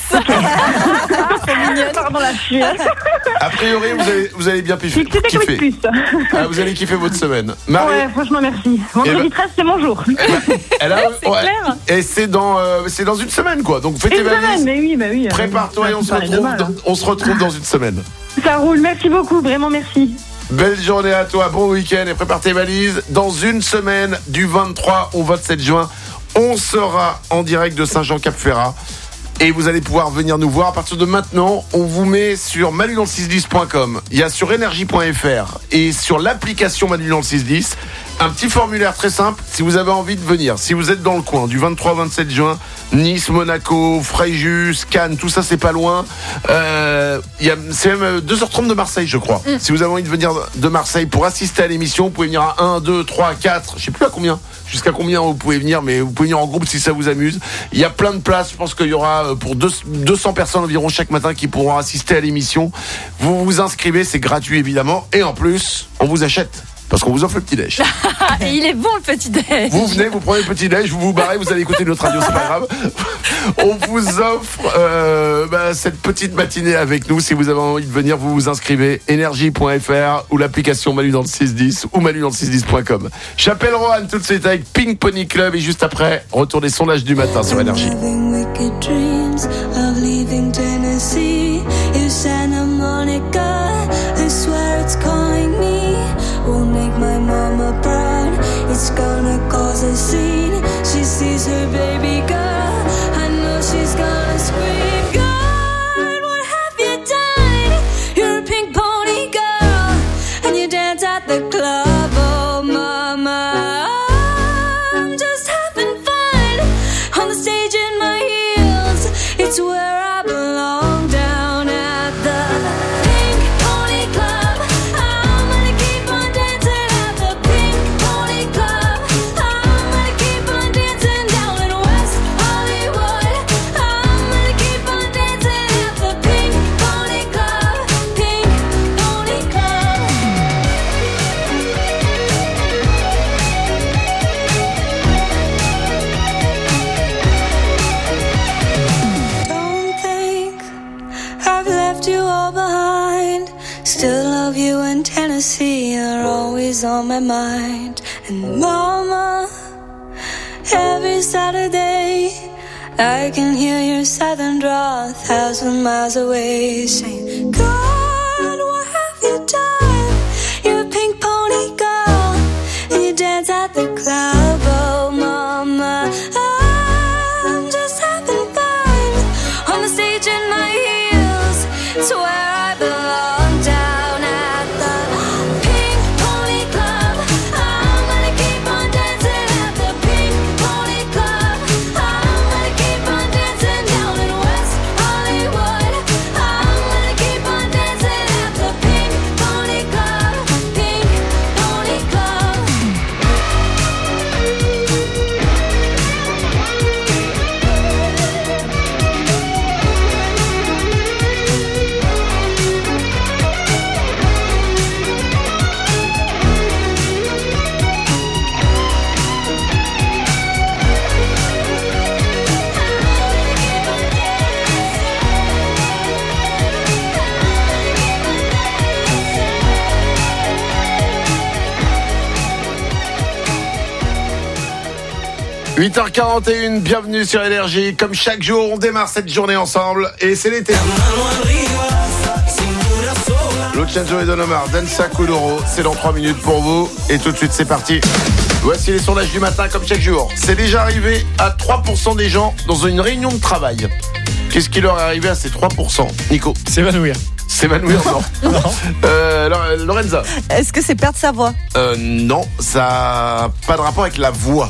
C'est mignon. Pardon la chute. A priori, vous allez, vous allez bien kiffer. kiffer. Plus. Ah, vous allez kiffer votre semaine. Marie... Ouais, franchement, merci. Vendredi ben... treize, c'est mon jour. Ben, elle a... c'est ouais. clair. Et c'est dans, euh, c'est dans une semaine, quoi. Donc, fais tes valises. Mais oui, bah oui. Prépare-toi et on se, retrouve mal, dans, hein. on se retrouve dans une semaine. Ça roule. Merci beaucoup. Vraiment, merci. Belle journée à toi. Bon week-end et prépare tes valises. Dans une semaine, du vingt-trois au vingt-sept juin, on sera en direct de Saint-Jean-Cap-Ferrat. Et vous allez pouvoir venir nous voir. À partir de maintenant, on vous met sur manu dans le six dix point com. Il y a sur énergie point f r et sur l'application Manu dans le six dix un petit formulaire très simple si vous avez envie de venir. Si vous êtes dans le coin du vingt-trois au vingt-sept juin, Nice, Monaco, Fréjus, Cannes, tout ça c'est pas loin. Euh, y a, c'est même deux heures trente de Marseille, je crois. Mm. Si vous avez envie de venir de Marseille pour assister à l'émission, vous pouvez venir à un, deux, trois, quatre, je sais plus à combien. Jusqu'à combien vous pouvez venir, mais vous pouvez venir en groupe si ça vous amuse. Il y a plein de places, je pense qu'il y aura pour deux cents personnes environ chaque matin qui pourront assister à l'émission. Vous vous inscrivez, c'est gratuit évidemment, et en plus, on vous achète. Parce qu'on vous offre le petit-déj. Et il est bon le petit-déj. Vous venez, vous prenez le petit-déj, vous vous barrez, vous allez écouter notre radio, c'est pas grave. On vous offre euh, bah, cette petite matinée avec nous. Si vous avez envie de venir, vous vous inscrivez énergie point f r ou l'application Manu dans le six dix ou manu dans le six dix point com. J'appelle Rohan tout de suite avec Pink Pony Club et juste après, retour des sondages du matin sur Énergie. Will make my mama proud. It's gonna cause a scene. She sees her baby girl. I know she's gonna scream. God, what have you done? You're a pink pony girl, and you dance at the club. Oh, mama, I'm just having fun on the stage in my heels. It's where I belong, down at the Pink Pony Club. I'm gonna keep on dancing at the Pink Pony Club. I'm gonna keep on dancing down in West Hollywood. I'm gonna keep on dancing at the Pink Pony Club. Pink Pony Club. Don't think I've left you all behind. Still love you in Tennessee. You're always on my mind. And mama, every Saturday I can hear your southern drawl a thousand miles away, saying, God, what have you done? You're a pink pony girl, and you dance at the club. Oh, mama, I'm just having fun on the stage in my heels. It's where I belong, down at the Pink Pony Club. I'm gonna keep on dancing at the Pink Pony Club. I'm gonna keep on dancing down in West Hollywood. I'm gonna keep on dancing. huit heures quarante et une, bienvenue sur Énergie. Comme chaque jour, on démarre cette journée ensemble et c'est l'été. Lucenzo et Don Omar, Danza Kuduro, c'est dans trois minutes pour vous. Et tout de suite, c'est parti. Voici les sondages du matin, comme chaque jour. C'est déjà arrivé à trois pour cent des gens dans une réunion de travail. Qu'est-ce qui leur est arrivé à ces trois pour cent, Nico? S'évanouir. S'évanouir, non. non. Euh, Lorenza. Est-ce que c'est perdre sa voix? euh, Non, ça n'a pas de rapport avec la voix.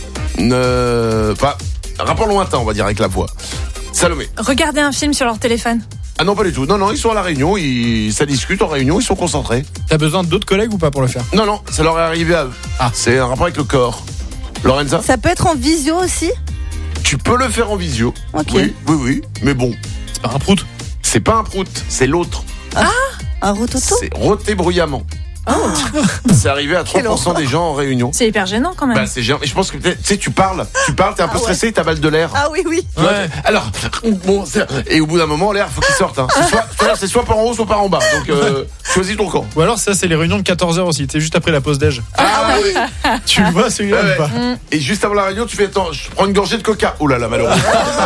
Euh, enfin, rapport lointain, on va dire, avec la voix. Salomé. Regarder un film sur leur téléphone. Ah non, pas du tout. Non, non, ils sont à la réunion, ils, ça discute en réunion, ils sont concentrés. T'as besoin d'autres collègues ou pas pour le faire? Non, non, ça leur est arrivé à eux. Ah. C'est un rapport avec le corps. Lorenza? Ça peut être en visio aussi? Tu peux le faire en visio. Ok. Oui, oui, oui, mais bon. C'est pas un prout? C'est pas un prout, c'est l'autre. Ah, un rototo? C'est roter bruyamment. Oh. C'est arrivé à trois pour cent des gens en réunion. C'est hyper gênant quand même. Bah c'est gênant. Et je pense que tu sais, tu parles, tu parles, t'es un peu ah stressé, ouais. T'avales de l'air. Ah oui, oui. Ouais. Alors, bon, et au bout d'un moment, l'air, faut qu'il sorte. Hein. C'est, soit, c'est soit par en haut, soit par en bas. Donc, euh, choisis ton camp. Ou alors, ça, c'est les réunions de quatorze heures aussi. C'est juste après la pause déj. Ah oui. Tu le vois, celui-là ouais, ou pas? mm. Et juste avant la réunion, tu fais, attends, je prends une gorgée de coca. Oh là là, malheureusement.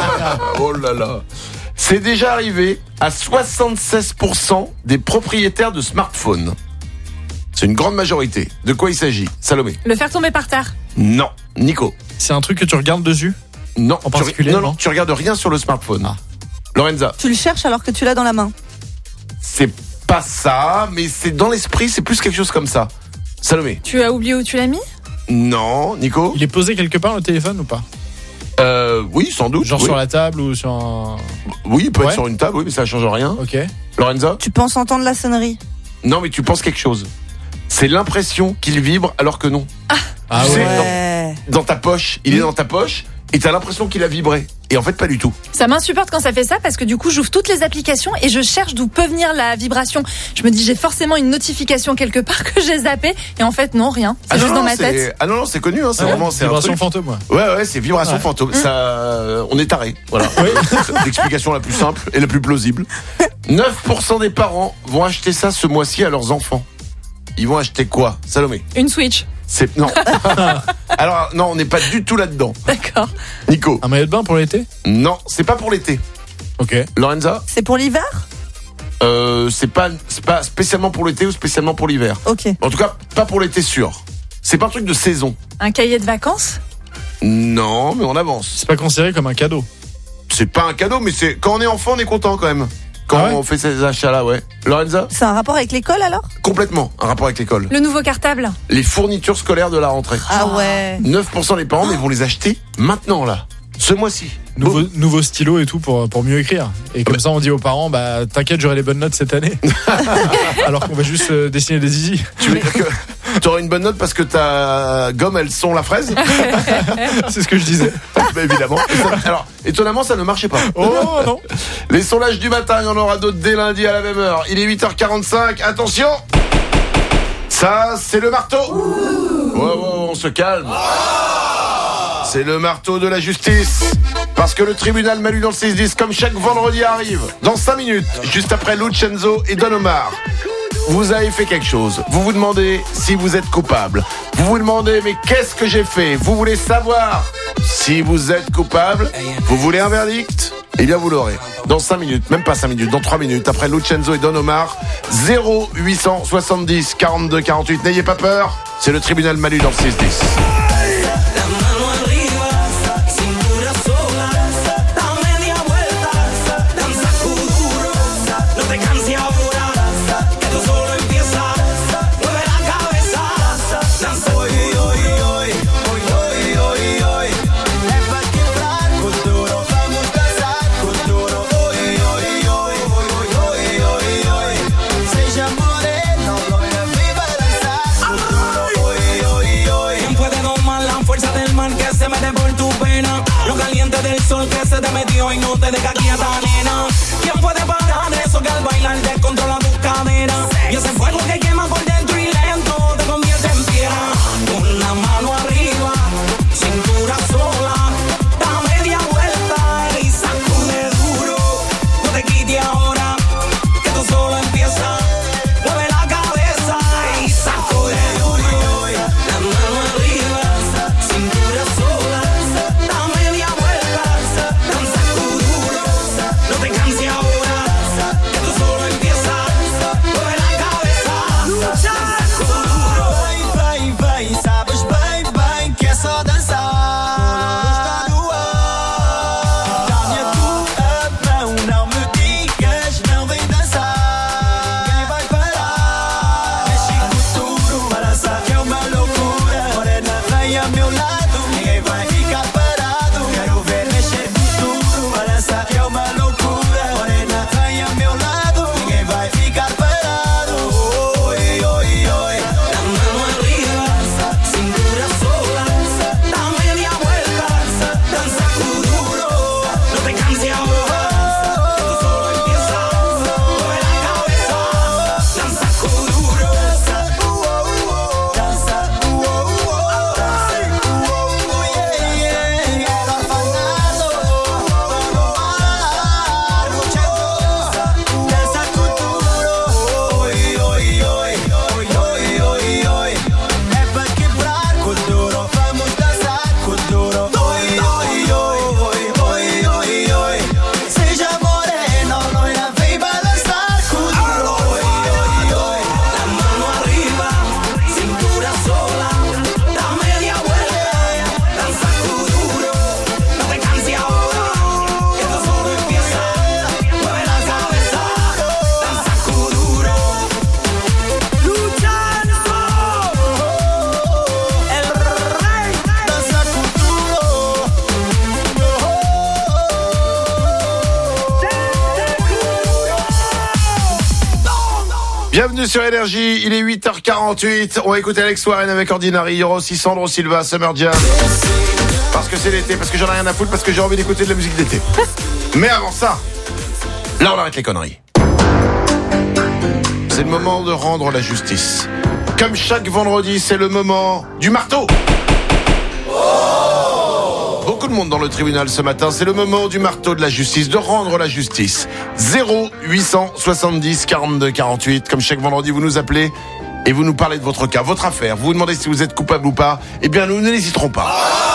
Oh là là. C'est déjà arrivé à soixante-seize pour cent des propriétaires de smartphones. C'est une grande majorité. De quoi il s'agit, Salomé? Le faire tomber par terre? Non. Nico? C'est un truc que tu regardes dessus? Non. En particulier? Tu, non, non, tu regardes rien sur le smartphone. Ah. Lorenza? Tu le cherches alors que tu l'as dans la main? C'est pas ça, mais c'est dans l'esprit, c'est plus quelque chose comme ça. Salomé? Tu as oublié où tu l'as mis? Non. Nico? Il est posé quelque part le téléphone ou pas? Euh, oui, sans doute. Genre oui. sur la table ou sur un... Oui, il peut ouais. être sur une table, oui, mais ça change rien. Ok. Lorenza? Tu penses entendre la sonnerie? Non, mais tu penses quelque chose. C'est l'impression qu'il vibre alors que non. Ah, ah tu ouais. sais, dans, dans ta poche, il mmh. est dans ta poche et t'as l'impression qu'il a vibré. Et en fait, pas du tout. Ça m'insupporte quand ça fait ça parce que du coup, j'ouvre toutes les applications et je cherche d'où peut venir la vibration. Je me dis, j'ai forcément une notification quelque part que j'ai zappé et en fait, non, rien. C'est ah juste non, dans ma c'est... tête. Ah non, non, c'est connu, hein, c'est ouais. vraiment. C'est vibration fantôme, ouais. Ouais, ouais, c'est vibration ouais. fantôme. Mmh. Ça, on est taré. Voilà. Oui. C'est l'explication la plus simple et la plus plausible. neuf pour cent des parents vont acheter ça ce mois-ci à leurs enfants. Ils vont acheter quoi, Salomé? Une Switch. C'est non. Alors non, on n'est pas du tout là-dedans. D'accord. Nico. Un maillot de bain pour l'été? Non, c'est pas pour l'été. Ok. Lorenza? C'est pour l'hiver? Euh, c'est pas, c'est pas spécialement pour l'été ou spécialement pour l'hiver. Ok. En tout cas, pas pour l'été sûr. C'est pas un truc de saison. Un cahier de vacances? Non, mais on avance. C'est pas considéré comme un cadeau? C'est pas un cadeau, mais c'est quand on est enfant, on est content quand même. Quand ah ouais on fait ces achats-là, ouais. Lorenza? C'est un rapport avec l'école alors? Complètement, un rapport avec l'école. Le nouveau cartable? Les fournitures scolaires de la rentrée. Ah ouais. neuf pour cent des parents, mais vont les acheter maintenant, là. Ce mois-ci. Nouveau, nouveau stylo et tout pour, pour mieux écrire. Et comme ouais. ça, on dit aux parents, bah, t'inquiète, j'aurai les bonnes notes cette année. Alors qu'on va juste euh, dessiner des zizi. Tu veux dire que t'auras une bonne note parce que ta gomme, elles sont la fraise? C'est ce que je disais. Bah, évidemment. Et ça, alors, étonnamment, ça ne marchait pas. Oh non. Les sondages du matin, il y en aura d'autres dès lundi à la même heure. Il est huit heures quarante-cinq. Attention! Ça, c'est le marteau. Wow, wow, on se calme. C'est le marteau de la justice. Parce que le tribunal Manu dans le six dix, comme chaque vendredi, arrive dans cinq minutes, juste après Lucenzo et Don Omar. Vous avez fait quelque chose. Vous vous demandez si vous êtes coupable. Vous vous demandez, mais qu'est-ce que j'ai fait? Vous voulez savoir si vous êtes coupable? Vous voulez un verdict? Eh bien, vous l'aurez. Dans cinq minutes, même pas cinq minutes, dans trois minutes, après Lucenzo et Don Omar. zéro huit cent soixante-dix quarante-deux quarante-huit. N'ayez pas peur, c'est le tribunal Manu dans le six dix. Que se te metió y no te deja quieta, nena. ¿Quién puede parar eso que al bailar descontrola tus caderas? Y ese fuego que quema por dentro y lento te convierte en piedra. Con la mano arriba, cintura sola, da media vuelta y sacude duro. No te quites ahora, que tú solo empiezas. Mueve la cabeza y sacude duro. La mano arriba, cintura sola. Bienvenue sur Énergie, il est huit heures quarante-huit. On va écouter Alex Warren avec Ordinary. Il y aura aussi Sandro Silva, Summer Jam. Parce que c'est l'été, parce que j'en ai rien à foutre, parce que j'ai envie d'écouter de la musique d'été. Mais avant ça, là on arrête les conneries. C'est le moment de rendre la justice. Comme chaque vendredi, c'est le moment du marteau. Beaucoup de monde dans le tribunal ce matin, c'est le moment du marteau de la justice, de rendre la justice. zéro huit cent soixante-dix quarante-deux quarante-huit, comme chaque vendredi vous nous appelez et vous nous parlez de votre cas, votre affaire, vous vous demandez si vous êtes coupable ou pas, eh bien nous n'hésiterons pas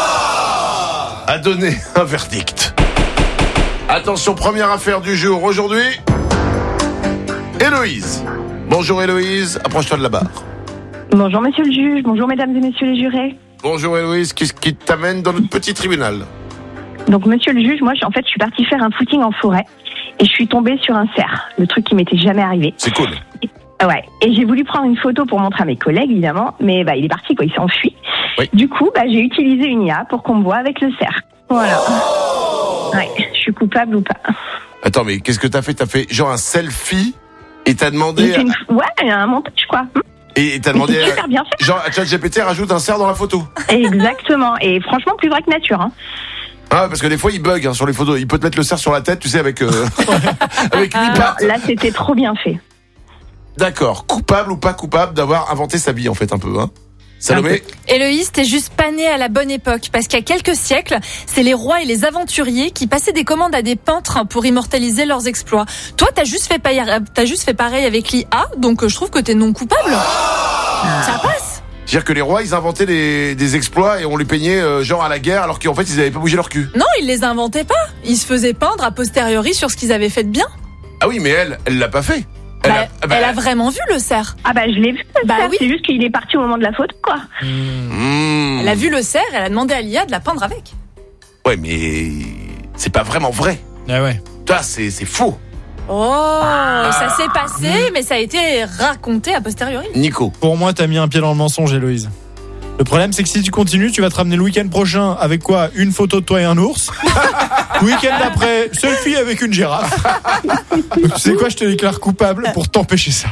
à donner un verdict. Attention, première affaire du jour aujourd'hui, Héloïse. Bonjour Héloïse, approche-toi de la barre. Bonjour monsieur le juge, bonjour mesdames et messieurs les jurés. Bonjour Héloïse, qu'est-ce qui t'amène dans notre petit tribunal? Donc monsieur le juge, moi je, en fait je suis partie faire un footing en forêt et je suis tombée sur un cerf, le truc qui m'était jamais arrivé. C'est cool. Et, ouais, et j'ai voulu prendre une photo pour montrer à mes collègues évidemment, mais bah il est parti quoi, il s'est enfui. Oui. Du coup bah j'ai utilisé une I A pour qu'on me voit avec le cerf. Voilà. Oh ouais, je suis coupable ou pas. Attends, mais qu'est-ce que t'as fait? T'as fait genre un selfie et t'as demandé... Une... Ouais, un montage quoi. Et t'as demandé, super bien fait. Genre, ChatGPT rajoute un cerf dans la photo. Exactement. Et franchement, plus vrai que nature. Hein. Ah, parce que des fois, il bug hein, sur les photos. Il peut te mettre le cerf sur la tête, tu sais, avec euh, avec huit pattes. Là, c'était trop bien fait. D'accord. Coupable ou pas coupable d'avoir inventé sa vie, en fait, un peu, hein. Salomé? Héloïse, t'es juste pas née à la bonne époque, parce qu'il y a quelques siècles, c'est les rois et les aventuriers qui passaient des commandes à des peintres pour immortaliser leurs exploits. Toi, t'as juste fait pareil, t'as juste fait pareil avec l'I A, donc je trouve que t'es non coupable. Ah. Ça passe. C'est-à-dire que les rois, ils inventaient des, des exploits et on les peignait euh, genre à la guerre, alors qu'en fait, ils avaient pas bougé leur cul. Non, ils les inventaient pas. Ils se faisaient peindre a posteriori sur ce qu'ils avaient fait de bien. Ah oui, mais elle, elle l'a pas fait. Elle, bah, a, bah, elle a vraiment vu le cerf. Ah bah je l'ai vu le bah cerf, oui. C'est juste qu'il est parti au moment de la photo quoi. Mmh. Elle a vu le cerf, elle a demandé à l'I A de la peindre avec. Ouais mais c'est pas vraiment vrai. Ah ouais. Ça c'est, c'est faux. Oh, ah. Ça s'est passé mmh. mais ça a été raconté a posteriori. Nico. Pour moi t'as mis un pied dans le mensonge Héloïse. Le problème, c'est que si tu continues, tu vas te ramener le week-end prochain avec quoi? Une photo de toi et un ours. Le week-end d'après, selfie avec une girafe. Tu sais quoi, je te déclare coupable pour t'empêcher ça.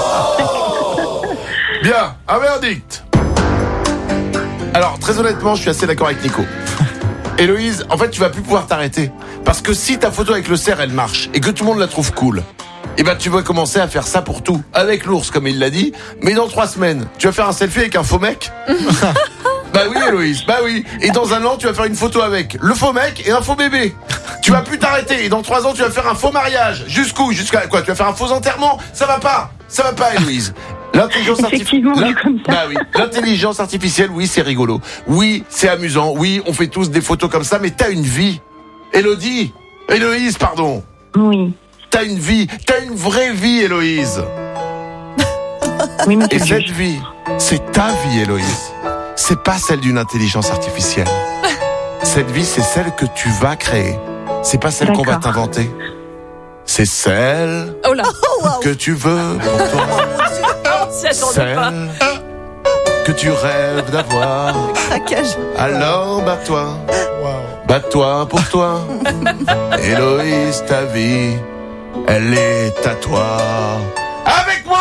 Bien, un verdict. Alors, très honnêtement, je suis assez d'accord avec Nico. Héloïse, en fait, tu vas plus pouvoir t'arrêter. Parce que si ta photo avec le cerf, elle marche, et que tout le monde la trouve cool, eh ben tu vas commencer à faire ça pour tout. Avec l'ours, comme il l'a dit. Mais dans trois semaines, tu vas faire un selfie avec un faux mec. Bah oui, Héloïse, bah oui. Et dans un an, tu vas faire une photo avec le faux mec et un faux bébé. Tu vas plus t'arrêter. Et dans trois ans, tu vas faire un faux mariage. Jusqu'où? Jusqu'à quoi? Tu vas faire un faux enterrement? Ça va pas. Ça va pas, Héloïse. L'intelligence artificielle. Bah oui. L'intelligence artificielle, oui, c'est rigolo. Oui, c'est amusant. Oui, on fait tous des photos comme ça, mais t'as une vie. Élodie. Héloïse, pardon. Oui. T'as une vie, t'as une vraie vie, Héloïse. Oui, et cette vie, c'est ta vie, Héloïse. C'est pas celle d'une intelligence artificielle. Cette vie, c'est celle que tu vas créer. C'est pas celle D'accord. qu'on va t'inventer. C'est celle oh là. que tu veux pour toi. Celle pas. que tu rêves d'avoir. Alors, bats-toi. Wow. Bats-toi pour toi. Héloïse, ta vie, elle est à toi. Avec moi.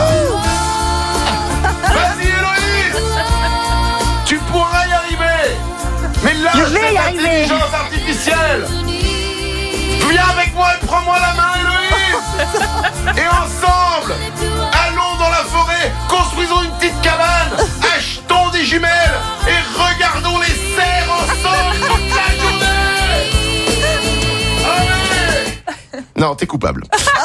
Vas-y, Héloïse. Tu pourras y arriver. Mais là, je vais y arriver. Intelligence artificielle. Viens avec moi et prends-moi la main, Héloïse. Et ensemble, allons dans la forêt, construisons une petite cabane, achetons des jumelles et regardons les cerfs ensemble toute la journée. Allez. Non, t'es coupable.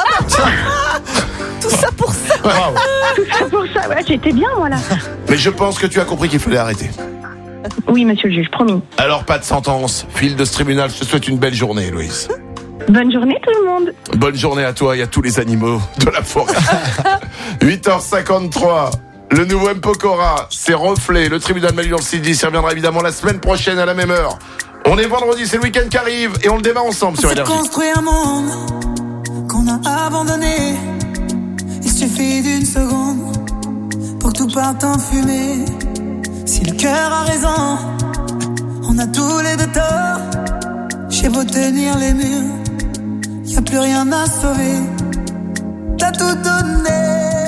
Tout ça pour ça. Ouais. Wow. Tout ça pour ça, ouais, j'étais bien moi là. Mais je pense que tu as compris qu'il fallait arrêter. Oui, monsieur le juge, promis. Alors, pas de sentence. File de ce tribunal, je te souhaite une belle journée, Héloïse. Bonne journée tout le monde. Bonne journée à toi et à tous les animaux de la forêt. huit heures cinquante-trois. Le nouveau M. Pokora, c'est Reflet. Le tribunal Manu dans le six dix reviendra évidemment la semaine prochaine à la même heure. On est vendredi, c'est le week-end qui arrive et on le démarre ensemble sur Énergie. On s'est construit un monde qu'on a abandonné. Il suffit d'une seconde pour que tout parte en fumée. Si le cœur a raison, on a tous les deux tort. J'ai beau tenir les murs, y'a plus rien à sauver. T'as tout donné.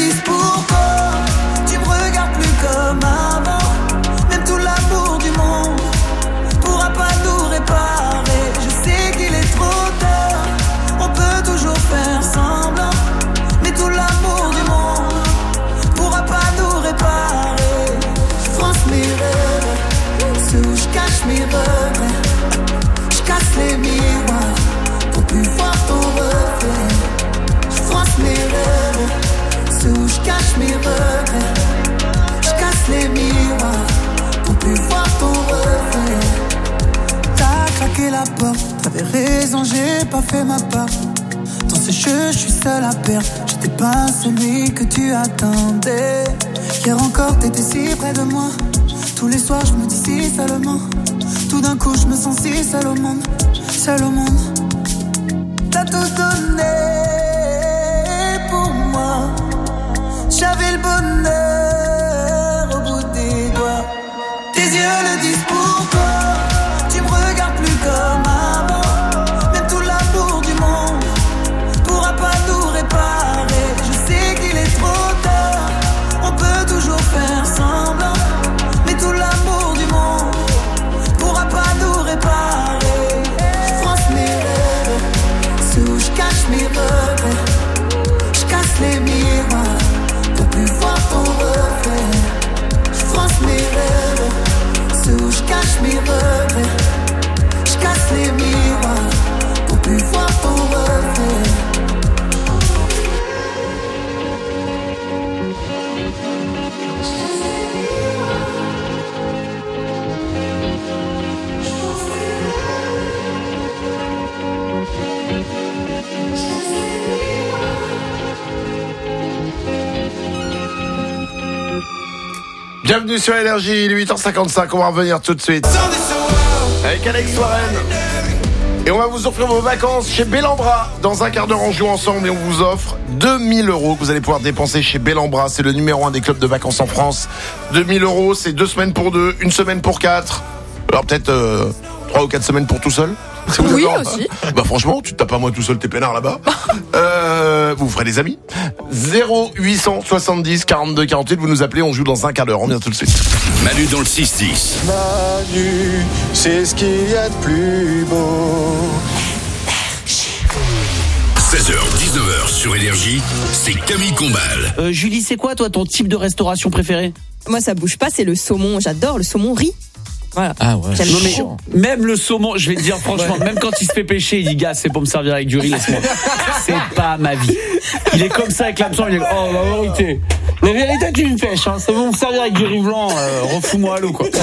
disent pour toi. Tu me regardes plus comme avant. Même tout l'amour du monde pourra pas nous réparer. Je sais qu'il est trop tard, on peut toujours faire semblant, mais tout l'amour du monde pourra pas nous réparer. Je France mes rêves, ceux où je cache mes regrets. Je casse les miroirs pour plus voir ton reflet. Je France mes rêves, ceux où je cache mes regrets. Je casse les miroirs pour plus voir ton reflet. T'as claqué la porte, t'avais raison, j'ai pas fait ma part. Dans ce jeu, je suis seul à perdre. J'étais pas celui que tu attendais. Hier encore, t'étais si près de moi. Tous les soirs, je me dis si seulement. Tout d'un coup, je me sens si seul au monde. Seul au monde. T'as tout donné pour moi. J'avais le bonheur au bout des doigts. Tes yeux le disent pour toi. Tu me regardes plus comme avant. Même tout l'amour du monde pourra pas nous réparer. Je sais qu'il est trop tard, on peut toujours faire semblant, mais tout l'amour du monde pourra pas nous réparer. Je France mes rêves, ceux où je cache mes regrets. Je casse les miroirs pour plus voir ton reflet. Je France mes rêves, ceux où je cache mes regrets. Je casse les miroirs pour plus voir ton reflet. Bienvenue sur Énergie, il est huit heures cinquante-cinq, on va revenir tout de suite avec Alex Warren. Et on va vous offrir vos vacances chez Bellambra. Dans un quart d'heure, on joue ensemble et on vous offre deux mille euros que vous allez pouvoir dépenser chez Bellambra. C'est le numéro un des clubs de vacances en France. deux mille euros, c'est deux semaines pour deux, une semaine pour quatre. Alors peut-être euh, trois ou quatre semaines pour tout seul. Oui, aussi. Bah franchement, tu te tapes pas moi tout seul, t'es peinard là-bas. euh, vous ferez des amis. zéro huit cent soixante-dix quarante-deux quarante-huit, vous nous appelez, on joue dans un quart d'heure. On revient tout de suite. Manu dans le six dix. Manu, c'est ce qu'il y a de plus beau. seize heures dix-neuf heures sur Énergie, c'est Camille Combal. Euh, Julie, c'est quoi toi ton type de restauration préféré? Moi ça bouge pas, c'est le saumon, j'adore le saumon riz. Voilà. Ah ouais. J'aime Non, mais trop. même le saumon, je vais te dire franchement, même quand il se fait pêcher, il dit gars, c'est pour me servir avec du riz, laisse-moi. C'est pas ma vie. Il est comme ça avec l'hameçon, il dit oh la vérité. La vérité tu me pêches, hein, c'est bon me servir avec du riz blanc, euh, refous-moi à l'eau quoi.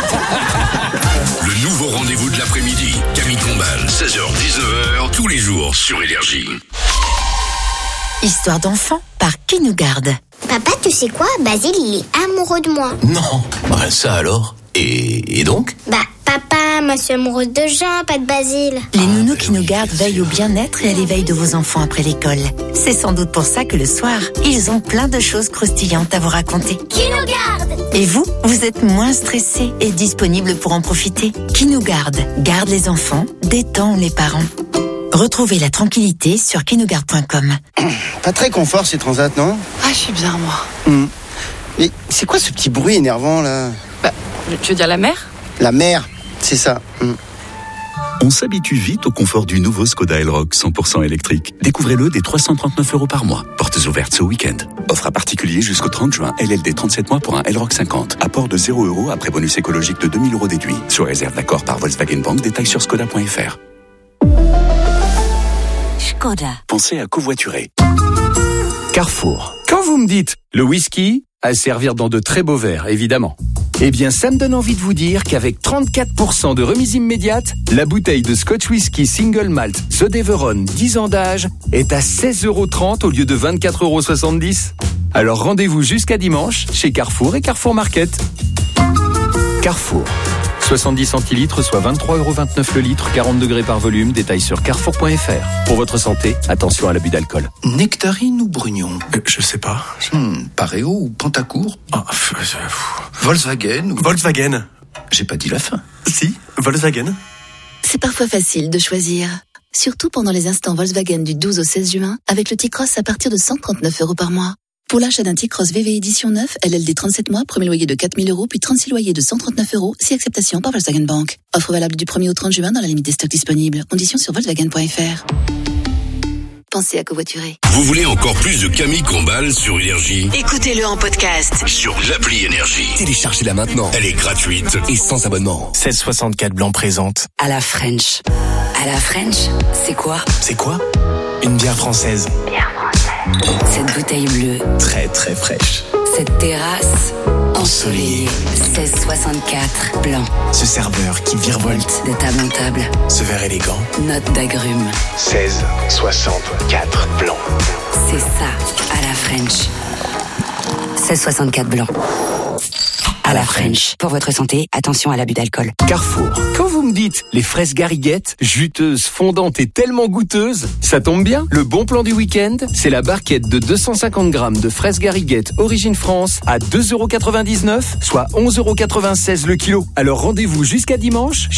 Le nouveau rendez-vous de l'après-midi, Camille Combal, seize heures dix-neuf heures, tous les jours sur Énergie. Histoire d'enfant par Qui nous garde. Papa, tu sais quoi? Basile, il est amoureux de moi. Non, bah ça alors. Et, et donc? Bah, papa, moi je suis amoureuse de Jean, pas de Basile. Les nounous Qui nous gardent veillent au bien-être et à l'éveil de vos enfants après l'école. C'est sans doute pour ça que le soir, ils ont plein de choses croustillantes à vous raconter. Qui nous garde? Et vous, vous êtes moins stressé et disponible pour en profiter. Qui nous garde? Garde les enfants, détend les parents. Retrouvez la tranquillité sur qui nous garde point com. Pas très confort ces transats, non? Ah, je suis bien, moi. Mmh. Mais c'est quoi ce petit bruit énervant là? Bah, tu veux dire la mer? La mer, c'est ça. Mmh. On s'habitue vite au confort du nouveau Skoda Elroq cent pour cent électrique. Découvrez-le dès trois cent trente-neuf euros par mois. Portes ouvertes ce week-end. Offre à particulier jusqu'au trente juin. L L D trente-sept mois pour un Elroq cinquante. Apport de zéro euros après bonus écologique de deux mille euros déduit. Sur réserve d'accord par Volkswagen Bank. Détails sur skoda point f r. Skoda. Pensez à covoiturer. Carrefour. Quand vous me dites le whisky, à servir dans de très beaux verres, évidemment. Eh bien, ça me donne envie de vous dire qu'avec trente-quatre pour cent de remise immédiate, la bouteille de Scotch Whisky Single Malt The Deveron dix ans d'âge est à seize euros trente au lieu de vingt-quatre euros soixante-dix. Alors rendez-vous jusqu'à dimanche chez Carrefour et Carrefour Market. Carrefour. soixante-dix centilitres, soit vingt-trois euros vingt-neuf le litre, quarante degrés par volume. Détail sur carrefour point f r. Pour votre santé, attention à l'abus d'alcool. Nectarine ou Brugnon? Euh, je sais pas. Hmm, Pareo ou Pantacourt? Ah, f- f- Volkswagen ou... Volkswagen. J'ai pas dit la fin. Si, Volkswagen. C'est parfois facile de choisir. Surtout pendant les instants Volkswagen du douze au seize juin, avec le T-Cross à partir de cent trente-neuf euros par mois. Pour l'achat d'un T-Cross V V édition neuf, L L D trente-sept mois, premier loyer de quatre mille euros, puis trente-six loyers de cent trente-neuf euros, si acceptation par Volkswagen Bank. Offre valable du premier au trente juin dans la limite des stocks disponibles. Conditions sur volkswagen point f r. Pensez à covoiturer. Vous voulez encore plus de Camille Combal sur Énergie? Écoutez-le en podcast. Sur l'appli Énergie. Téléchargez-la maintenant. Elle est gratuite et sans abonnement. seize soixante-quatre Blanc présente. À la French. À la French, c'est quoi? C'est quoi? Une bière française. Bière française. Cette bouteille bleue. Très très fraîche. Cette terrasse ensoleillée. seize soixante-quatre Blanc. Ce serveur qui virevolte. De table en table. Ce verre élégant. Note d'agrumes. seize soixante-quatre Blanc. C'est ça, à la French. seize soixante-quatre Blanc. À la French. Pour votre santé, attention à l'abus d'alcool. Carrefour. Quand vous me dites les fraises Gariguette, juteuses, fondantes et tellement goûteuses, ça tombe bien. Le bon plan du week-end, c'est la barquette de deux cent cinquante grammes de fraises Gariguette origine France à deux euros quatre-vingt-dix-neuf, soit onze euros quatre-vingt-seize le kilo. Alors rendez-vous jusqu'à dimanche